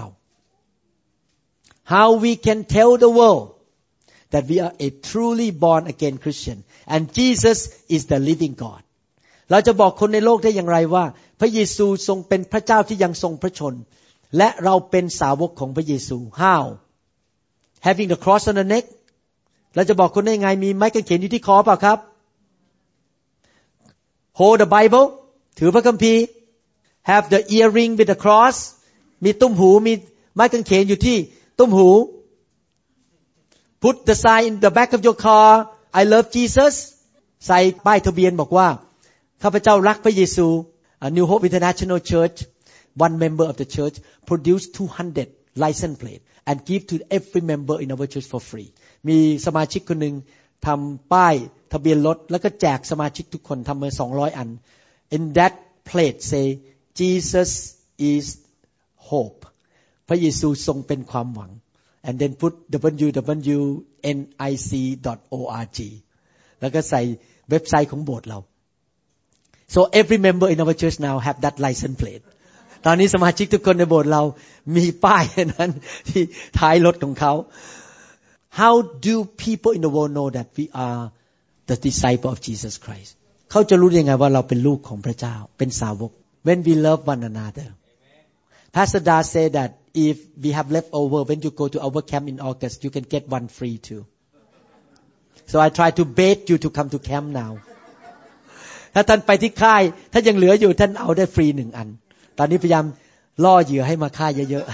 How we can tell the world that we are a truly born again Christian and Jesus is the living God เราจะบอกคนในโลกได้อย่างไรว่าพระเยซูทรงเป็นพระเจ้าที่ยังทรงพระชนและเราเป็นสาวกของพระเยซู How Having the cross on the neck เราจะบอกคนได้ยังไงมีไม้กางเขนอยู่ที่คอเปล่าครับ Hold the Bible ถือพระคัมภีร์ Have the earring with the cross มีตุ้มหูมีไม้กางเขนอยู่ที่ตุ้มหู Put the sign in the back of your car I love Jesus ใส่ป้ายทะเบียนบอกว่าข้าพเจ้ารักพระเยซู New Hope International Church one member of the church produced 200 license plate and give to every member in our church for free มีสมาชิกคนหนึ่งทำป้ายทะเบียนรถแล้วก็แจกสมาชิกทุกคนทำมา200 อัน In that plate say Jesus is hope พระเยซูทรงเป็นความหวัง and then put www.nic.org แล้วก็ใส่เว็บไซต์ของโบสถ์เรา So every member in our church now have that license plate ตอนนี้สมาชิกทุกคนในโบสถ์เรามีป้ายนั้นที่ท้ายรถของเขา How do people in the world know that we are the disciple of Jesus Christ เขาจะรู้ยังไงว่าเราเป็นลูกของพระเจ้าเป็นสาวก When we love one another Pastor Da said that if we have leftover when you go to our camp in August you can get one free too So I try to bait you to come to camp now ถ้าท่านไปที่ค่ายถ้ายังเหลืออยู่ท่านเอาได้ฟรี1อันตอนนี้พยายามล่อเหยื่อให้มาค่ายเยอะ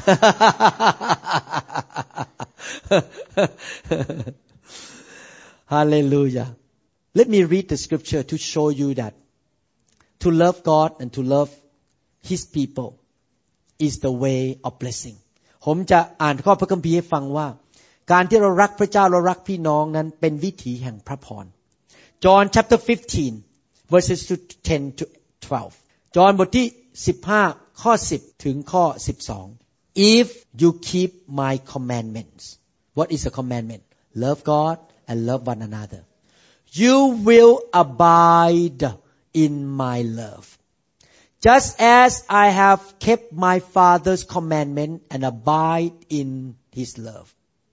ๆ Hallelujah Let me read the scripture to show you that to love God and to love His people is the way of blessing ผมจะอ่านข้อพระคัมภีร์ให้ฟังว่าการที่เรารักพระเจ้าเรารักพี่น้องนั้นเป็นวิถีแห่งพระพร John chapter 15 verses 10 to 12 John บทที่15ข้อ10ถึงข้อ12 If you keep my commandments What is a commandment? Love God and love one another You will abide in my love Just as I have kept my Father's commandment and abide in His love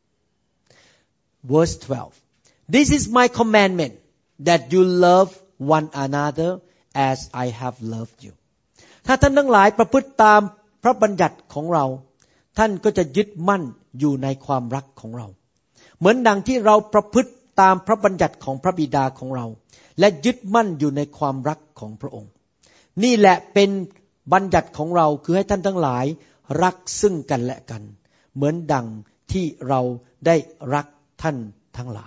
Verse 12 This is my commandment that you love one another as I have loved you ถ้าท่านทั้งหลายประพฤติตามพระบัญญัติของเราท่านก็จะยึดมั่นอยู่ในความรักของเราเหมือนดังที่เราประพฤติตามพระบัญญัติของพระบิดาของเราและยึดมั่นอยู่ในความรักของพระองค์นี่แหละเป็นบัญญัติของเราคือให้ท่านทั้งหลายรักซึ่งกันและกันเหมือนดังที่เราได้รักท่านทั้งหลาย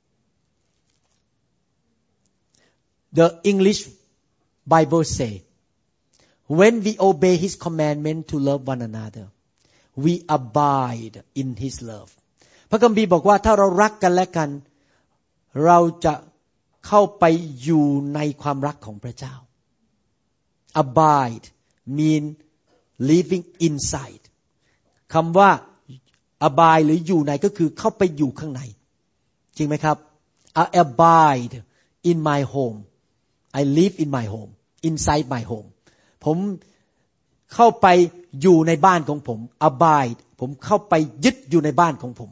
The English Bible say when we obey His commandment to love one another we abide in His love พระคัมภีร์บอกว่าถ้าเรารักกันและกันเราจะเข้าไปอยู่ในความรักของพระเจ้า Abide mean living inside คำว่า abide หรืออยู่ในก็คือเข้าไปอยู่ข้างในจริงไหมครับ I abide in my home I live in my home inside my home ผมเข้าไปอยู่ในบ้านของผม abide ผมเข้าไปยึดอยู่ในบ้านของผม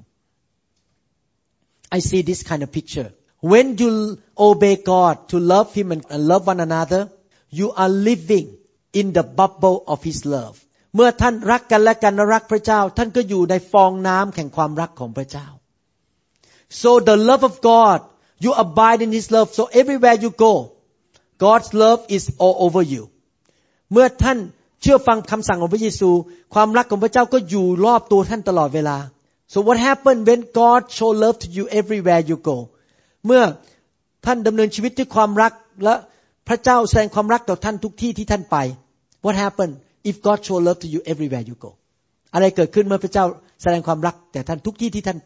I see this kind of picture when you obey God to love Him and love one another you are living in the bubble of His love เมื่อท่านรักกันและกันรักพระเจ้าท่านก็อยู่ในฟองน้ำแห่งความรักของพระเจ้า so the love of God you abide in His love so everywhere you go God's love is all over you เมื่อท่านเชื่อฟังคำสั่งของพระเยซูความรักของพระเจ้าก็อยู่รอบตัวท่านตลอดเวลา so what happened when God show love to you everywhere you go เมื่อท่านดำเนินชีวิตด้วยความรักและพระเจ้าแสดงความรักต่อท่านทุกที่ที่ท่านไป what happened if God show love to you everywhere you go อะไรเกิดขึ้นเมื่อพระเจ้าแสดงความรักแต่ท่านทุกที่ที่ท่านไป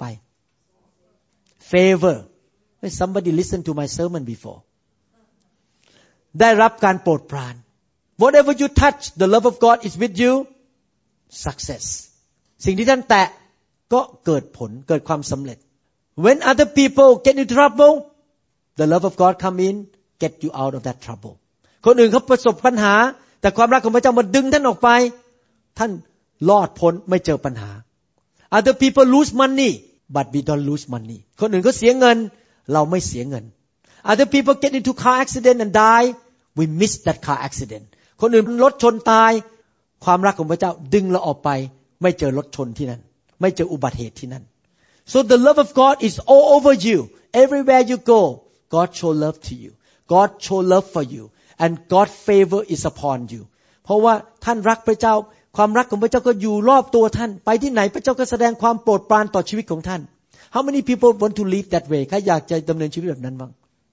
favor somebody listen to my sermon before ได้รับการโปรดปราน whatever you touch the love of God is with you success สิ่งที่ท่านแตะก็เกิดผลเกิดความสำเร็จ when other people get in trouble the love of God come in get you out of that trouble คนอื่นเขาประสบปัญหาแต่ความรักของพระเจ้ามาดึงท่านออกไปท่านรอดพ้นไม่เจอปัญหา other people lose money but we don't lose money คนอื่นเขาเสียเงินเราไม่เสียเงิน other people get into car accident and die we miss that car accident คนอื่นรถชนตายความรักของพระเจ้าดึงเราออกไปไม่เจอรถชนที่นั่นไม่เจออุบัติเหตุที่นั่น so the love of God is all over you everywhere you go God show love to you God show love for you and God favor is upon you เพราะว่าท่านรักพระเจ้าความรักของพระเจ้าก็อยู่รอบตัวท่านไปที่ไหนพระเจ้าก็แสดงความโปรดปรานต่อชีวิตของท่าน How many people want to live that way ใครอยากจะดำเนินชีวิตแบบนั้นบ้าง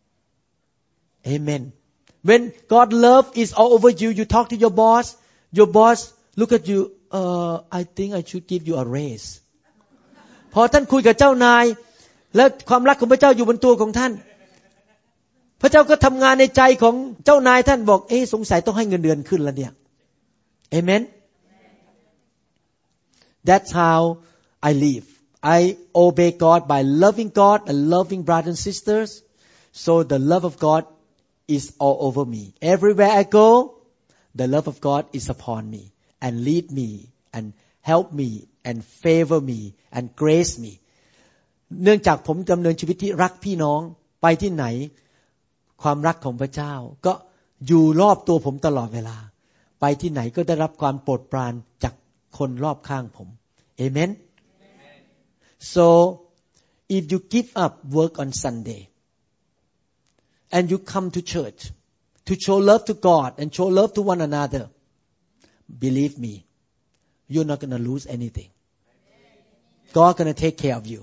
Amen When God love is all over you you talk to your boss look at you I think I should give you a raise พอท่านคุยกับเจ้านายและความรักของพระเจ้าอยู่บนตัวของท่านพระเจ้าก็ทำงานในใจของเจ้านายท่านบอกสงสัยต้องให้เงินเดือนขึ้นแล้วเนี่ย Amen That's how I live I obey God by loving God and loving brothers and sisters so the love of God is all over me. Everywhere I go, the love of God is upon me and lead me and help me and favor me and grace me. เนื่องจากผมดำเนินชีวิตที่รักพี่น้องไปที่ไหนความรักของพระเจ้าก็อยู่รอบตัวผมตลอดเวลาไปที่ไหนก็ได้รับความโปรดปรานจากคนรอบข้างผมเอเมน So if you give up work on Sunday and you come to church to show love to God and show love to one another, believe me, you're not going to lose anything. God going to take care of you.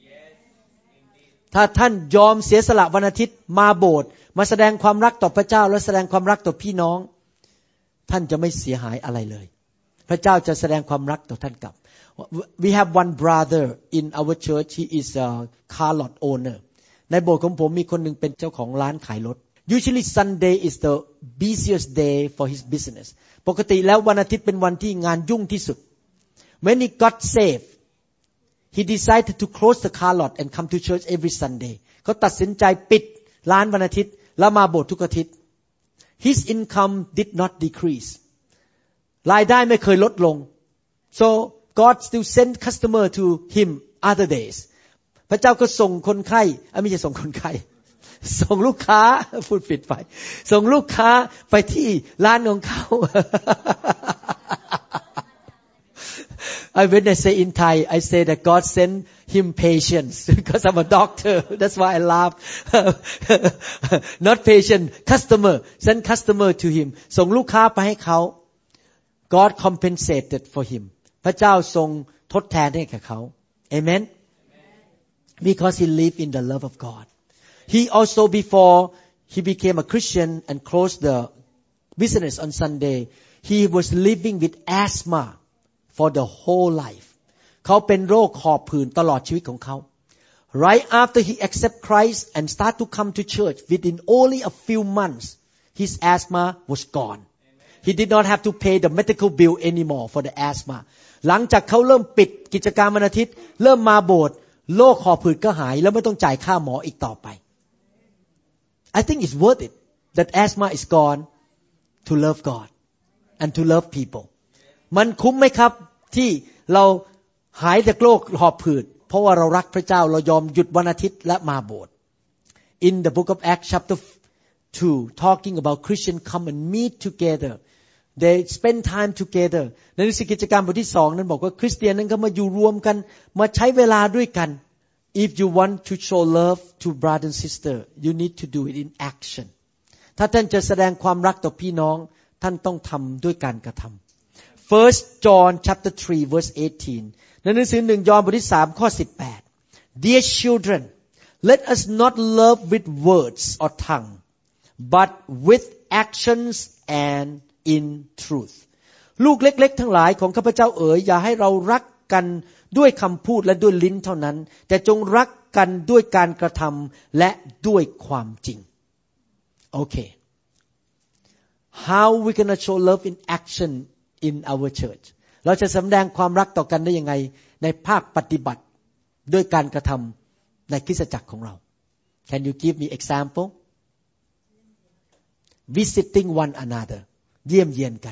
ถ้าท่านยอมเสียสละวันอาทิตย์มาโบสถ์มาแสดงความรักต่อพระเจ้าและแสดงความรักต่อพี่น้องท่านจะไม่เสียหายอะไรเลยพระเจ้าจะแสดงความรักต่อท่านกลับ We have one brother in our church. He is a car lot owner. ในโบสถ์ของผมมีคนหนึ่งเป็นเจ้าของร้านขายรถ Usually Sunday is the busiest day for his business. ปกติแล้ววันอาทิตย์เป็นวันที่งานยุ่งที่สุด When he got saved, he decided to close the car lot and come to church every Sunday. เขาตัดสินใจปิดร้านวันอาทิตย์แล้วมาโบสถ์ทุกอาทิตย์ His income did not decrease. รายได้ไม่เคยลดลง So God still sent customer to him other days. พระเจ้าก็ส่งคนไข้ไม่ใช่ส่งคนไข้ส่งลูกค้าพูดผิดไปส่งลูกค้าไปที่ร้านของเขา When I say in Thai, I say that God sent him patience because I'm a doctor. That's why I laugh. Not patient, customer. Send customer to him. ส่งลูกค้าไปให้เขา God compensated for him. พระเจ้าทรงทดแทนให้แก่เขา Amen. Because he lived in the love of God. He also before he became a Christian and closed the business on Sunday, he was living with asthma.For the whole life เขาเป็นโรคหอบหืดตลอดชีวิตของเขา Right after he accept Christ and start to come to church within only a few months his asthma was gone. He did not have to pay the medical bill anymore for the asthma. หลังจากเขาเริ่มปิดกิจการวันอาทิตย์เริ่มมาโบสถ์โรคหอบหืดก็หายแล้วไม่ต้องจ่ายค่าหมออีกต่อไป I think it's worth it that asthma is gone to love God and to love people.มันคุ้มไหมครับที่เราหายจากโรคหอบหืดเพราะว่าเรารักพระเจ้าเรายอมหยุดวันอาทิตย์และมาโบสถ์ In the book of Acts chapter 2 talking about Christians come and meet together they spend time together ในหนังสือกิจการบทที่2นั้นบอกว่าคริสเตียนนั้นก็มาอยู่รวมกันมาใช้เวลาด้วยกัน If you want to show love to brother and sister you need to do it in action ถ้าท่านจะแสดงความรักต่อพี่น้องท่านต้องทำด้วยการกระทำFirst John chapter 3 verse 18 ในหนังสือ1ยอห์นบทที่3ข้อ18 Dear children, let us not love with words or tongue, but with actions and in truth. ลูกเล็กๆทั้งหลายของข้าพเจ้าเอ๋ยอย่าให้เรารักกันด้วยคำพูดและด้วยลิ้นเท่านั้นแต่จงรักกันด้วยการกระทำและด้วยความจริง Okay. How we gonna show love in action?In our church เราจะแสดงความรักต่อกันได้ยังไงในภาคปฏิบัติด้วยการกระทำในคริสตจักรของเรา Can you give me example Visiting one another เยี่ยมเยียนกัน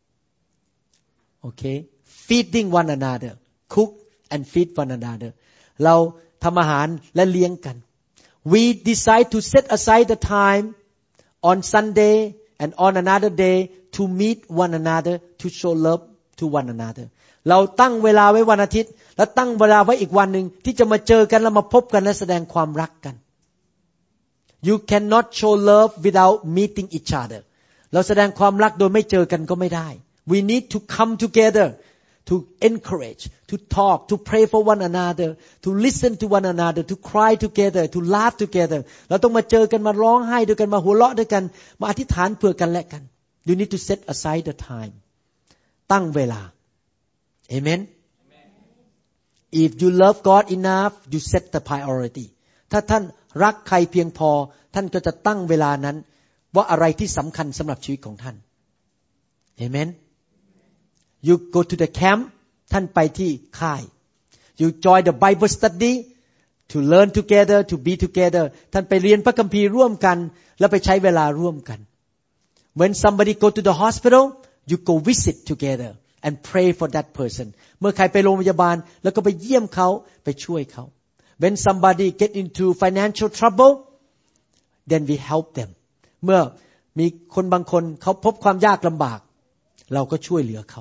Okay Feeding one another Cook and feed one another เราทำอาหารและเลี้ยงกัน We decide to set aside the time on Sunday and on another day to meet one another to show love to one another เราตั้งเวลาไว้วันอาทิตย์และตั้งเวลาไว้อีกวันนึงที่จะมาเจอกันแล้วมาพบกันและแสดงความรักกัน You cannot show love without meeting each other เราแสดงความรักโดยไม่เจอกันก็ไม่ได้ We need to come together to encourage to talk to pray for one another to listen to one another to cry together to laugh together เราต้องมาเจอกันมาร้องไห้ด้วยกันมาหัวเราะด้วยกันมาอธิษฐานเพื่อกันและกันYou need to set aside the time ตั้งเวลา Amen If you love God enough you set the priority ถ้าท่านรักใครเพียงพอท่านก็จะตั้งเวลานั้นว่าอะไรที่สำคัญสำหรับชีวิตของท่าน Amen You go to the camp ท่านไปที่ค่าย You join the Bible study to learn together to be together ท่านไปเรียนพระคัมภีร์ร่วมกันแล้วไปใช้เวลาร่วมกัน when somebody go to the hospital you go visit together and pray for that person เมื่อใครไปโรงพยาบาลแล้วก็ไปเยี่ยมเขาไปช่วยเขา when somebody get into financial trouble then we help them เมื่อมีคนบางคนเขาพบความยากลำบากเราก็ช่วยเหลือเขา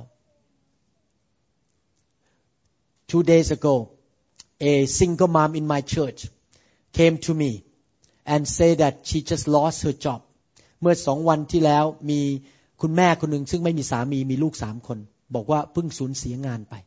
2 days ago a single mom in my church came to me and say that she just lost her job เมื่อ2 วันที่แล้วมีคุณแม่คนหนึ่งซึ่งไม่มีสามีมีลูก3 คนบอกว่าเพิ่งสูญเสียงานไป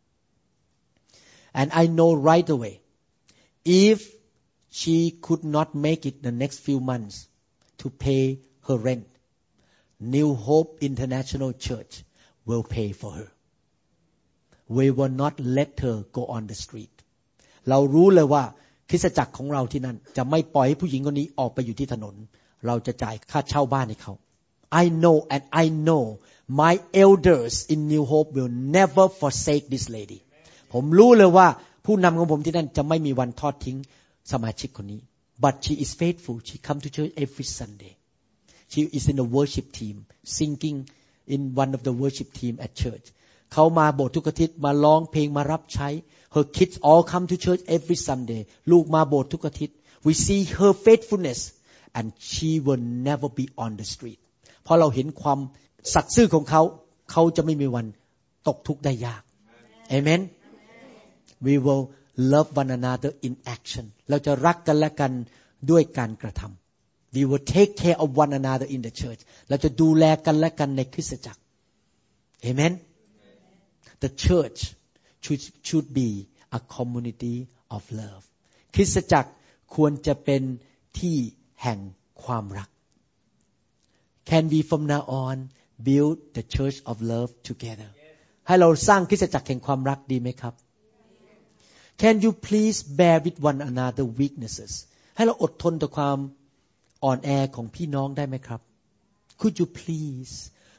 and I know right away if she could not make it the next few months to pay her rent New Hope International Church will pay for her we will not let her go on the street เรารู้เลยว่าคริสตจักรของเราที่นั่นจะไม่ปล่อยให้ผู้หญิงคนนี้ออกไปอยู่ที่ถนนเราจะจ่ายค่าเช่าบ้านให้เขา I know my elders in New Hope will never forsake this lady ผมรู้เลยว่าผู้นำของผมที่นั่นจะไม่มีวันทอดทิ้งสมาชิกคนนี้ but she is faithful she come to church every Sunday she is in the worship team singing in one of the worship team at church เขามาโบสถ์ทุกอาทิตย์มาร้องเพลงมารับใช้ her kids all come to church every Sunday ลูกมาโบสถ์ทุกอาทิตย์ we see her faithfulness and she will never be on the street เพราะเราเห็นความสัตย์ซื่อของเขาเขาจะไม่มีวันตกทุกข์ได้ยาก Amen we will love one another in action เราจะรักกันและกันด้วยการกระทำ we will take care of one another in the church เราจะดูแลกันและกันในคริสตจักร Amen the church should be a community of love คริสตจักรควรจะเป็นที่แห่งความรัก Can we from now on build the church of love together ให้เราสร้างคริสตจักรแห่งความรักดีไหมครับ Can you please bear with one another weaknesses ให้เราอดทนต่อความอ่อนแอของพี่น้องได้ไหมครับ Could you please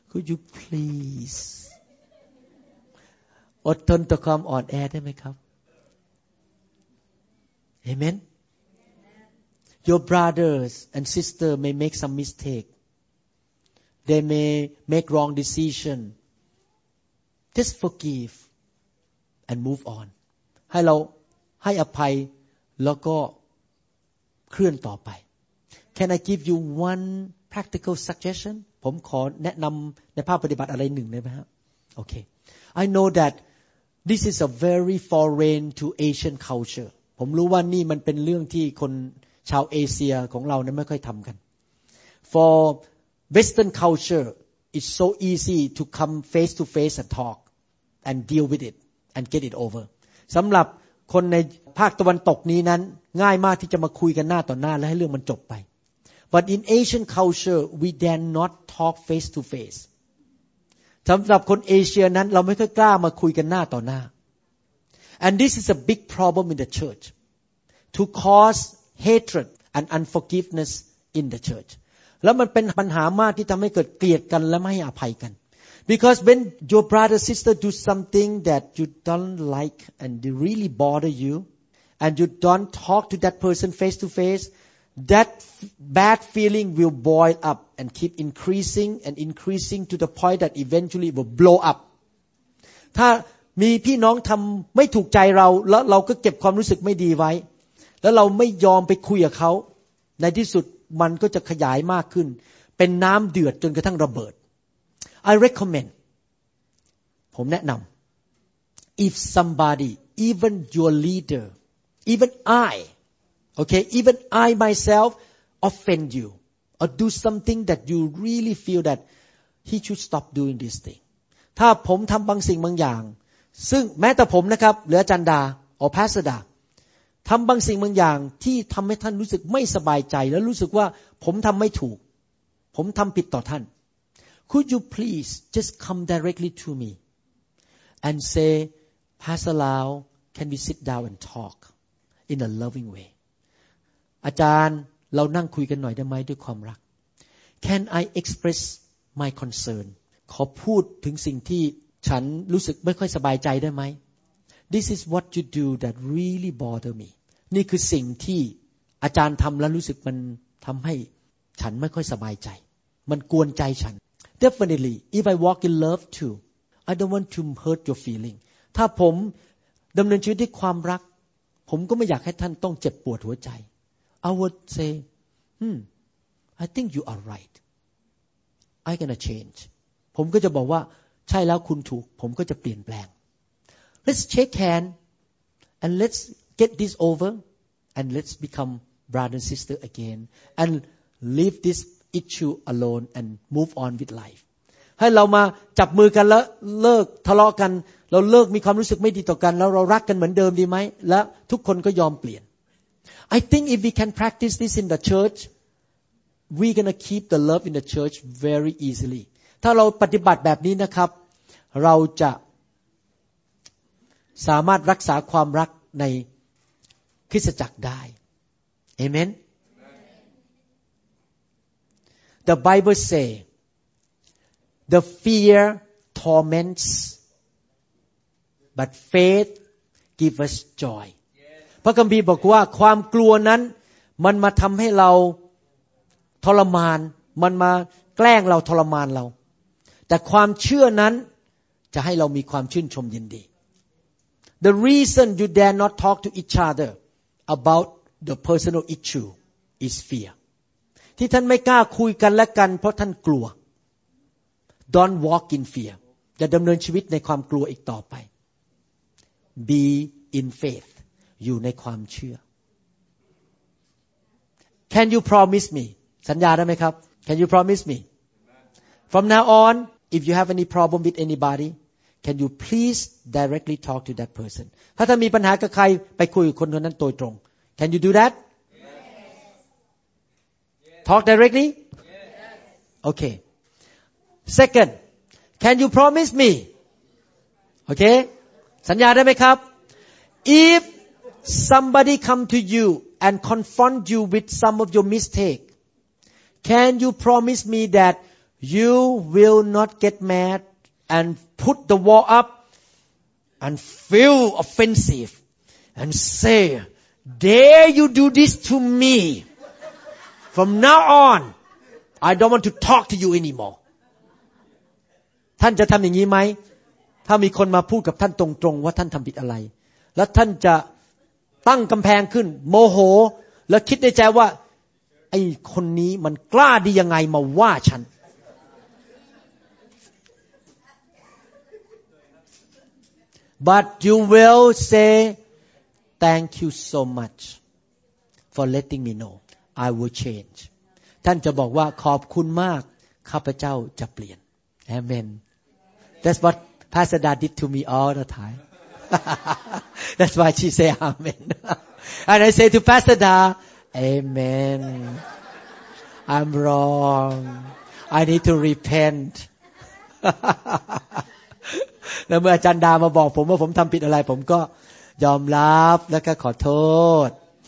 อดทนต่อความอ่อนแอได้ไหมครับ Amen Your brothers and sisters may make some mistake they may make wrong decision just forgive and move on ให้เราให้อภัยแล้วก็เคลื่อนต่อไป Can I give you one practical suggestion ผมขอแนะนำในภาคปฏิบัติอะไรหนึ่งได้ไหมครับ Okay I know that this is a very foreign to Asian culture ผมรู้ว่านี่มันเป็นเรื่องที่คนชาวเอเชียของเราเนี่ยไม่ค่อยทำกัน For Western culture it's so easy to come face to face and talk and deal with it and get it over สำหรับคนในภาคตะวันตกนี้นั้นง่ายมากที่จะมาคุยกันหน้าต่อหน้าและให้เรื่องมันจบไป But in Asian culture we dare not talk face to face สำหรับคนเอเชียนั้นเราไม่ค่อยกล้ามาคุยกันหน้าต่อหน้า And this is a big problem in the church to cause hatred and unforgiveness in the church แล้วมันเป็นปัญหามากที่ทำให้เกิดเกลียดกันและไม่ให้อภัยกัน Because when your brother sister do something that you don't like and they really bother you and you don't talk to that person face to face that bad feeling will boil up and keep increasing to the point that eventually it will blow up ถ้ามีพี่น้องทำไม่ถูกใจเราแล้วเราก็เก็บความรู้สึกไม่ดีไว้แล้วเราไม่ยอมไปคุยกับเขาในที่สุดมันก็จะขยายมากขึ้นเป็นน้ำเดือดจนกระทั่งระเบิด I recommend ผมแนะนำ if somebody even your leader even I myself offend you or do something that you really feel that he should stop doing this thing ถ้าผมทำบางสิ่งบางอย่างซึ่งแม้แต่ผมนะครับหรืออาจารย์ดาor Pastorดาทำบางสิ่งบางอย่างที่ทำให้ท่านรู้สึกไม่สบายใจแล้วรู้สึกว่าผมทำไม่ถูกผมทำผิดต่อท่าน Could you please just come directly to me and say Pastor Lau can we sit down and talk in a loving way อาจารย์เรานั่งคุยกันหน่อยได้ไหมด้วยความรัก Can I express my concern ขอพูดถึงสิ่งที่ฉันรู้สึกไม่ค่อยสบายใจได้ไหมThis is what you do that really bother me นี่คือสิ่งที่อาจารย์ทำแล้วรู้สึกมันทำให้ฉันไม่ค่อยสบายใจมันกวนใจฉัน Definitely if I walk in love too I don't want to hurt your feeling ถ้าผมดำเนินชีวิตด้วยความรักผมก็ไม่อยากให้ท่านต้องเจ็บปวดหัวใจ I would say I think you are right I gonna change ผมก็จะบอกว่าใช่แล้วคุณถูกผมก็จะเปลี่ยนแปลง Let's shake hand and let's get this over and let's become brother and sister again and leave this issue alone and move on with life ให้เรามาจับมือกันแล้วเลิกทะเลาะกันเราเลิกมีความรู้สึกไม่ดีต่อกันแล้วเรารักกันเหมือนเดิมดีไหมและทุกคนก็ยอมเปลี่ยน I think if we can practice this in the church we're gonna keep the love in the church very easily ถ้าเราปฏิบัติแบบนี้นะครับเราจะสามารถรักษาความรักในคริสตจักรได้ Amen The Bible say the fear torments but faith gives us joy พระคัมภีร์บอกว่าความกลัวนั้นมันมาทำให้เราทรมานมันมาแกล้งเราทรมานเราแต่ความเชื่อนั้นจะให้เรามีความชื่นชมยินดี The reason you dare not talk to each other about the personal issue is fear ที่ท่านไม่กล้าคุยกันและกันเพราะท่านกลัว Don't walk in fear อย่าดำเนินชีวิตในความกลัวอีกต่อไป Be in faith อยู่ในความเชื่อ Can you promise me สัญญาได้ไหมครับ Can you promise me From now on if you have any problem with anybody can you please directly talk to that person ถ้าท่านมีปัญหากับใครไปคุยกับคนคนนั้นโดยตรง Can you do that Talk directly Okay Second Can you promise me Okay สัญญาได้ไหมครับ If somebody come to you and confront you with some of your mistake Can you promise me that you will not get mad and put the wall up and feel offensive and say dare you do this to me from now on I don't want to talk to you anymore ท่านจะทำอย่างนี้ไหมถ้ามีคนมาพูดกับท่านตรงๆว่าท่านทำผิดอะไรแล้วท่านจะตั้งกำแพงขึ้นโมโหแล้วคิดในใจว่าไอ้คนนี้มันกล้าดียังไงมาว่าฉันBut you will say thank you so much for letting me know I will change ท่านจะบอกว่าขอบคุณมากข้าพเจ้าจะเปลี่ยน Amen That's what Pastor Da did to me all the time That's why she say Amen And I say to Pastor Da Amen I'm wrong I need to repentแล้วเมื่ออาจารย์ดามาบอกผมว่าผมทำผิดอะไรผมก็ยอมรับแล้วก็ขอโทษ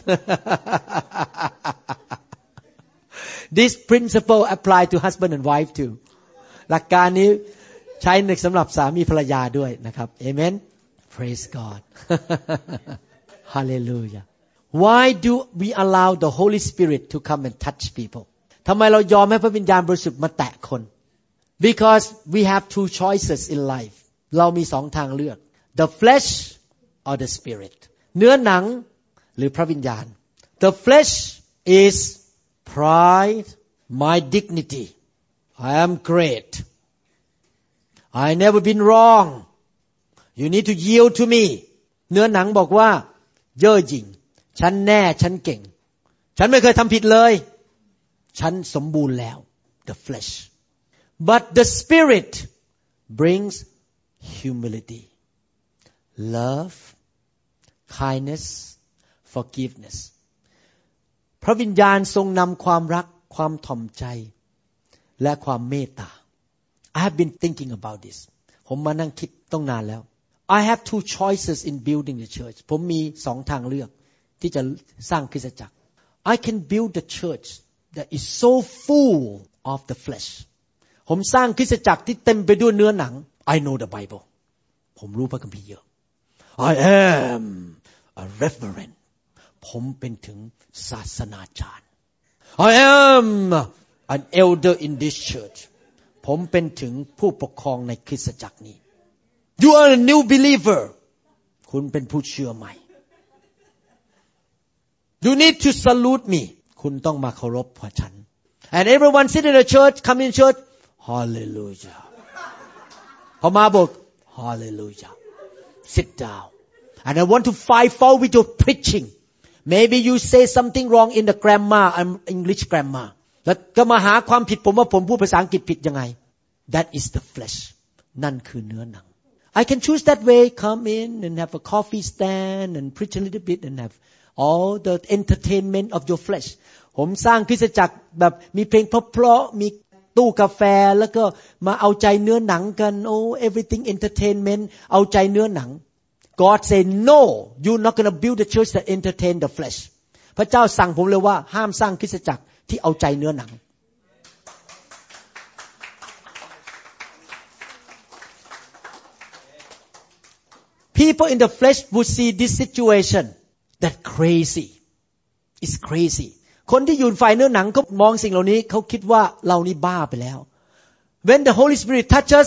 This principle apply to husband and wife too หลักการนี้ใช้สำหรับสามีภรรยาด้วยนะครับ Amen Praise God Hallelujah Why do we allow the Holy Spirit to come and touch people ทำไมเรายอมให้พระวิญญาณบริสุทธิ์มาแตะคน Because we have two choices in lifeเรามีสองทางเลือก the flesh or the spirit เนื้อหนังหรือพระวิญญาณ the flesh is pride my dignity I am great I never been wrong you need to yield to me เนื้อหนังบอกว่าเย่อหยิ่งฉันแน่ฉันเก่งฉันไม่เคยทำผิดเลยฉันสมบูรณ์แล้ว the flesh but the spirit brings humility love kindness forgiveness พระวิญญาณทรงนำความรักความถ่อมใจและความเมตตา I have been thinking about this ผมมานั่งคิดต้องนานแล้ว I have two choices in building the church ผมมีสองทางเลือกที่จะสร้างคริสตจักร I can build the church that is so full of the flesh ผมสร้างคริสตจักรที่เต็มไปด้วยเนื้อหนัง I know the Bible ผมรู้พระคัมภีร์เยอะ I am a reverend ผมเป็นถึงศาสนาจารย์ I am an elder in this church ผมเป็นถึงผู้ปกครองในคริสตจักรนี้ You are a new believer คุณเป็นผู้เชื่อใหม่ You need to salute me คุณต้องมาเคารพฉัน And everyone sit in the church come in church Hallelujah พอมาบอก Hallelujah sit down and I want to find fault with your preaching maybe you say something wrong in the grammar and English grammar แล้วก็มาหาความผิดผมว่าผมพูดภาษาอังกฤษผิดยังไง That is the flesh นั่นคือเนื้อหนัง I can choose that way come in and have a coffee stand and preach a little bit and have all the entertainment of your flesh ผมสร้างคริสตจักรแบบมีเพลงเพราะๆมีตู้กาแฟแล้วก็มาเอาใจเนื้อหนังกัน Oh everything entertainment เอาใจเนื้อหนัง God say no you're not going to build a church that entertain the flesh พระเจ้าสั่งผมเลยว่าห้ามสร้างคริสตจักรที่เอาใจเนื้อหนัง People in the flesh would see this situation that crazy it's crazy คนที่อยู่ฝ่ายเนื้อหนังก็มองสิ่งเหล่านี้เขาคิดว่าเรานี่บ้าไปแล้ว When the Holy Spirit touches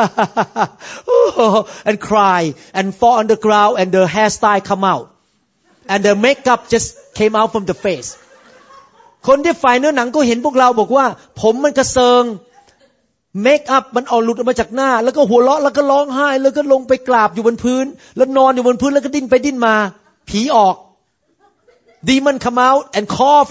and cry and fall on the ground and the hairstyle come out and the makeup just came out from the face คนที่ฝ่ายเนื้อหนังก็เห็นพวกเราบอกว่าผมมันกระเซิงเมคอัพมันเอาหลุดออกมาจากหน้าแล้วก็หัวเราะแล้วก็ร้องไห้แล้วก็ลงไปกราบอยู่บนพื้นแล้วนอนอยู่บนพื้นแล้วก็ดิ้นไปดิ้นมาผีออกDemon come out and cough.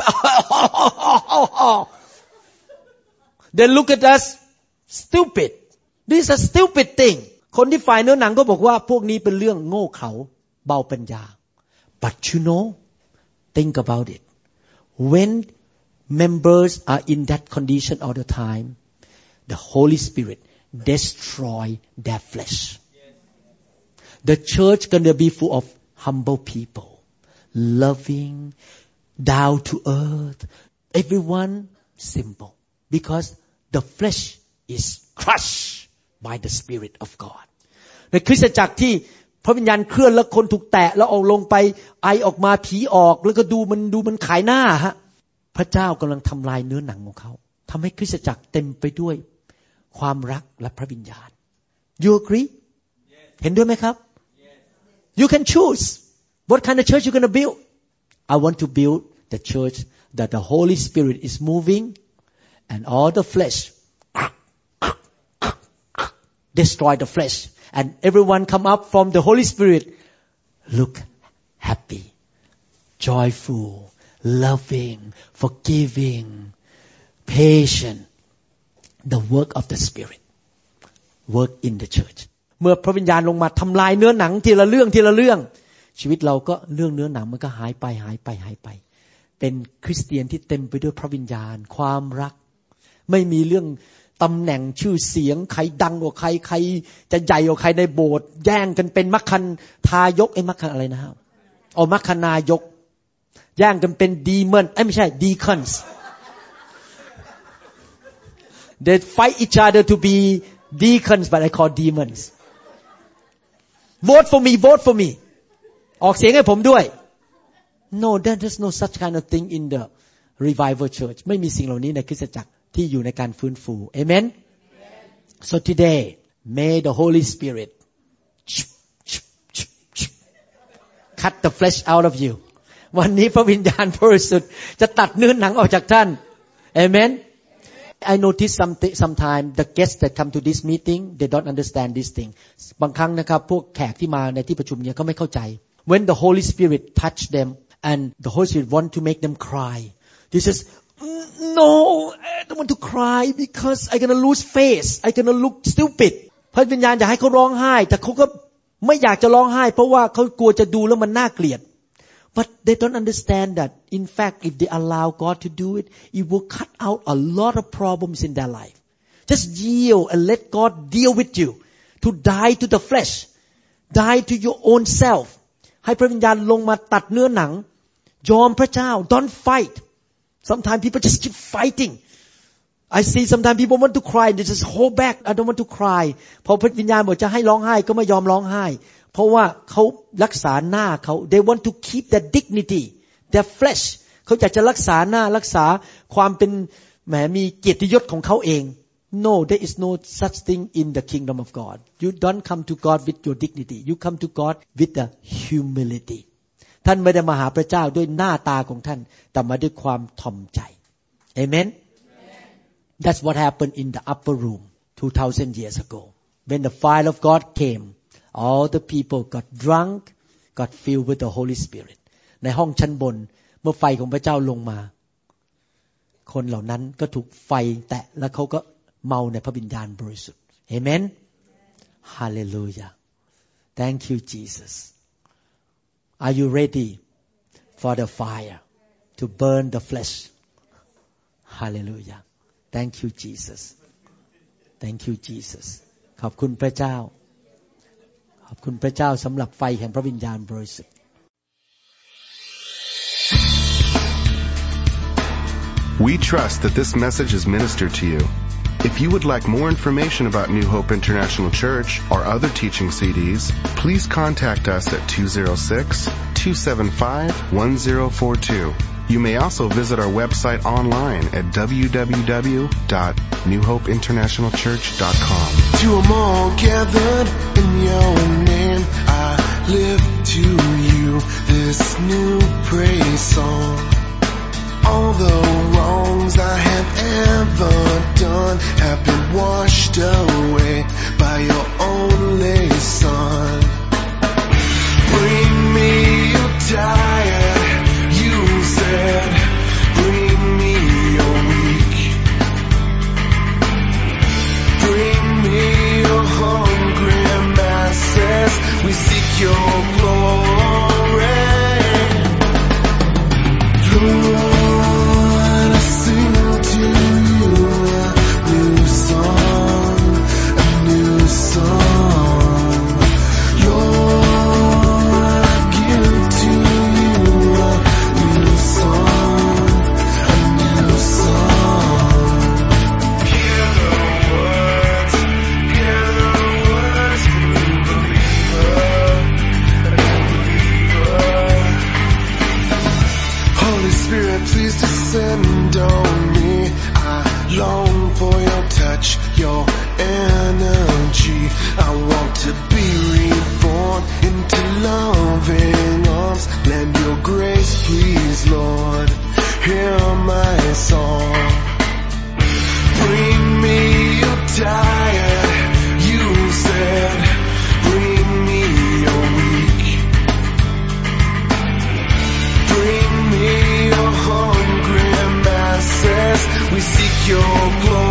They look at us stupid. This is a stupid thing. คนที่ฝ่ายเนื้อหนังก็บอกว่าพวกนี้เป็นเรื่องโง่เขลาเบาปัญญา But you know, think about it. When members are in that condition all the time, the Holy Spirit destroy their flesh. The church gonna be full of humble people.Loving, down to earth, everyone simple. Because the flesh is crushed by the Spirit of God. ในคริสตจักรที่พระวิญญาณเคลื่อนแล้วคนถูกแตะแล้วเอาลงไปไอออกมาผีออกแล้วก็ดูมันขายหน้าฮะพระเจ้ากำลังทำลายเนื้อหนังของเขาทำให้คริสตจักรเต็มไปด้วยความรักและพระวิญญาณ You agree? เห็นด้วยไหมครับ You can choose.What kind of church you going to build? I want to build the church that the Holy Spirit is moving and all the flesh destroy the flesh and everyone come up from the Holy Spirit look happy, joyful, loving, forgiving, patient. The work of the Spirit work in the church. เมื่อพระวิญญาณลงมาทำลายเนื้อหนังทีละเรื่องชีวิตเราก็เรื่องเนื้อหนังมันก็หายไปเป็นคริสเตียนที่เต็มไปด้วยพระวิญญาณความรักไม่มีเรื่องตำแหน่งชื่อเสียงใครดังกว่าใครจะใหญ่กว่าใครในโบสถ์แย่งกันเป็นมัคคันทายกมัคคันอะไรนะครับมัคคณายกแย่งกันเป็นดีมอนไม่ใช่ deacons they fight each other to be deacons but I call demons vote for meออกเสียงให้ผมด้วย No there's no such kind of thing in the revival church ไม่มีสิ่งเหล่านี้ในคริสตจักรที่อยู่ในการฟื้นฟู Amen So today may the Holy Spirit cut the flesh out of you วันนี้พระวิญญาณบริสุทธิ์จะตัดเนื้อหนังออกจากท่าน Amen I notice sometimes the guests that come to this meeting they don't understand this thing บางครั้งนะครับพวกแขกที่มาในที่ประชุมเนี่ยเขาไม่เข้าใจWhen the Holy Spirit touch them and the Holy Spirit want to make them cry, they says, "No, I don't want to cry because I'm gonna lose face. I'm gonna look stupid." พระวิญญาณอยากให้เขาร้องไห้แต่เขาก็ไม่อยากจะร้องไห้เพราะว่าเขากลัวจะดูแล้วมันน่าเกลียด But they don't understand that. In fact, if they allow God to do it, it will cut out a lot of problems in their life. Just yield and let God deal with you. To die to the flesh, die to your own self.ให้พระวิญญาณลงมาตัดเนื้อหนังยอมพระเจ้า Don't fight. Sometimes people just keep fighting. I see sometimes people want to cry. They just hold back. I don't want to cry. พอพระวิญญาณบอกจะให้ร้องไห้ก็ไม่ยอมร้องไห้เพราะว่าเขารักษาหน้าเขา They want to keep their dignity their flesh เขาอยากจะรักษาหน้ารักษาความเป็นแหมมีเกียรติยศของเขาเอง No, there is no such thing in the kingdom of God. You don't come to God with your dignity. You come to God with the humility. ท่านไม่ได้มาหาพระเจ้าด้วยหน้าตาของท่านแต่มาด้วยความถ่อมใจ Amen. That's what happened in the upper room 2,000 years ago. When the fire of God came, all the people got drunk, got filled with the Holy Spirit. ในห้องชั้นบนเมื่อไฟของพระเจ้าลงมาคนเหล่านั้นก็ถูกไฟแตะแล้วเขาก็เมาในพระวิญญาณบริสุทธิ์ Amen. Hallelujah. Thank you, Jesus. Are you ready for the fire to burn the flesh? Hallelujah. Thank you, Jesus. Thank you, Jesus. ขอบคุณพระเจ้าขอบคุณพระเจ้าสำหรับไฟแห่งพระวิญญาณบริสุทธิ์ We trust that this message is ministered to you. If you would like more information about New Hope International Church or other teaching CDs, please contact us at 206-275-1042. You may also visit our website online at www.newhopeinternationalchurch.com. To them all gathered in your name, I lift to you this new praise song. All the wrongs I have ever done have been washed away by your only Son. Bring me your tired, you said, bring me your weak. Bring me your hungry masses, we seek your glory. Lord, I sing to you a new song, a new song. Lord, I give to you a new song, a new song. Hear the words from the believer. Holy Spirit, please descend on me. I long for your touch, your energy. I want to be reborn into loving arms. Lend your grace, please, Lord. Hear my song. Bring me your tired, you said. Bring me your weak. Bring me your hungry masses, we seek your glory.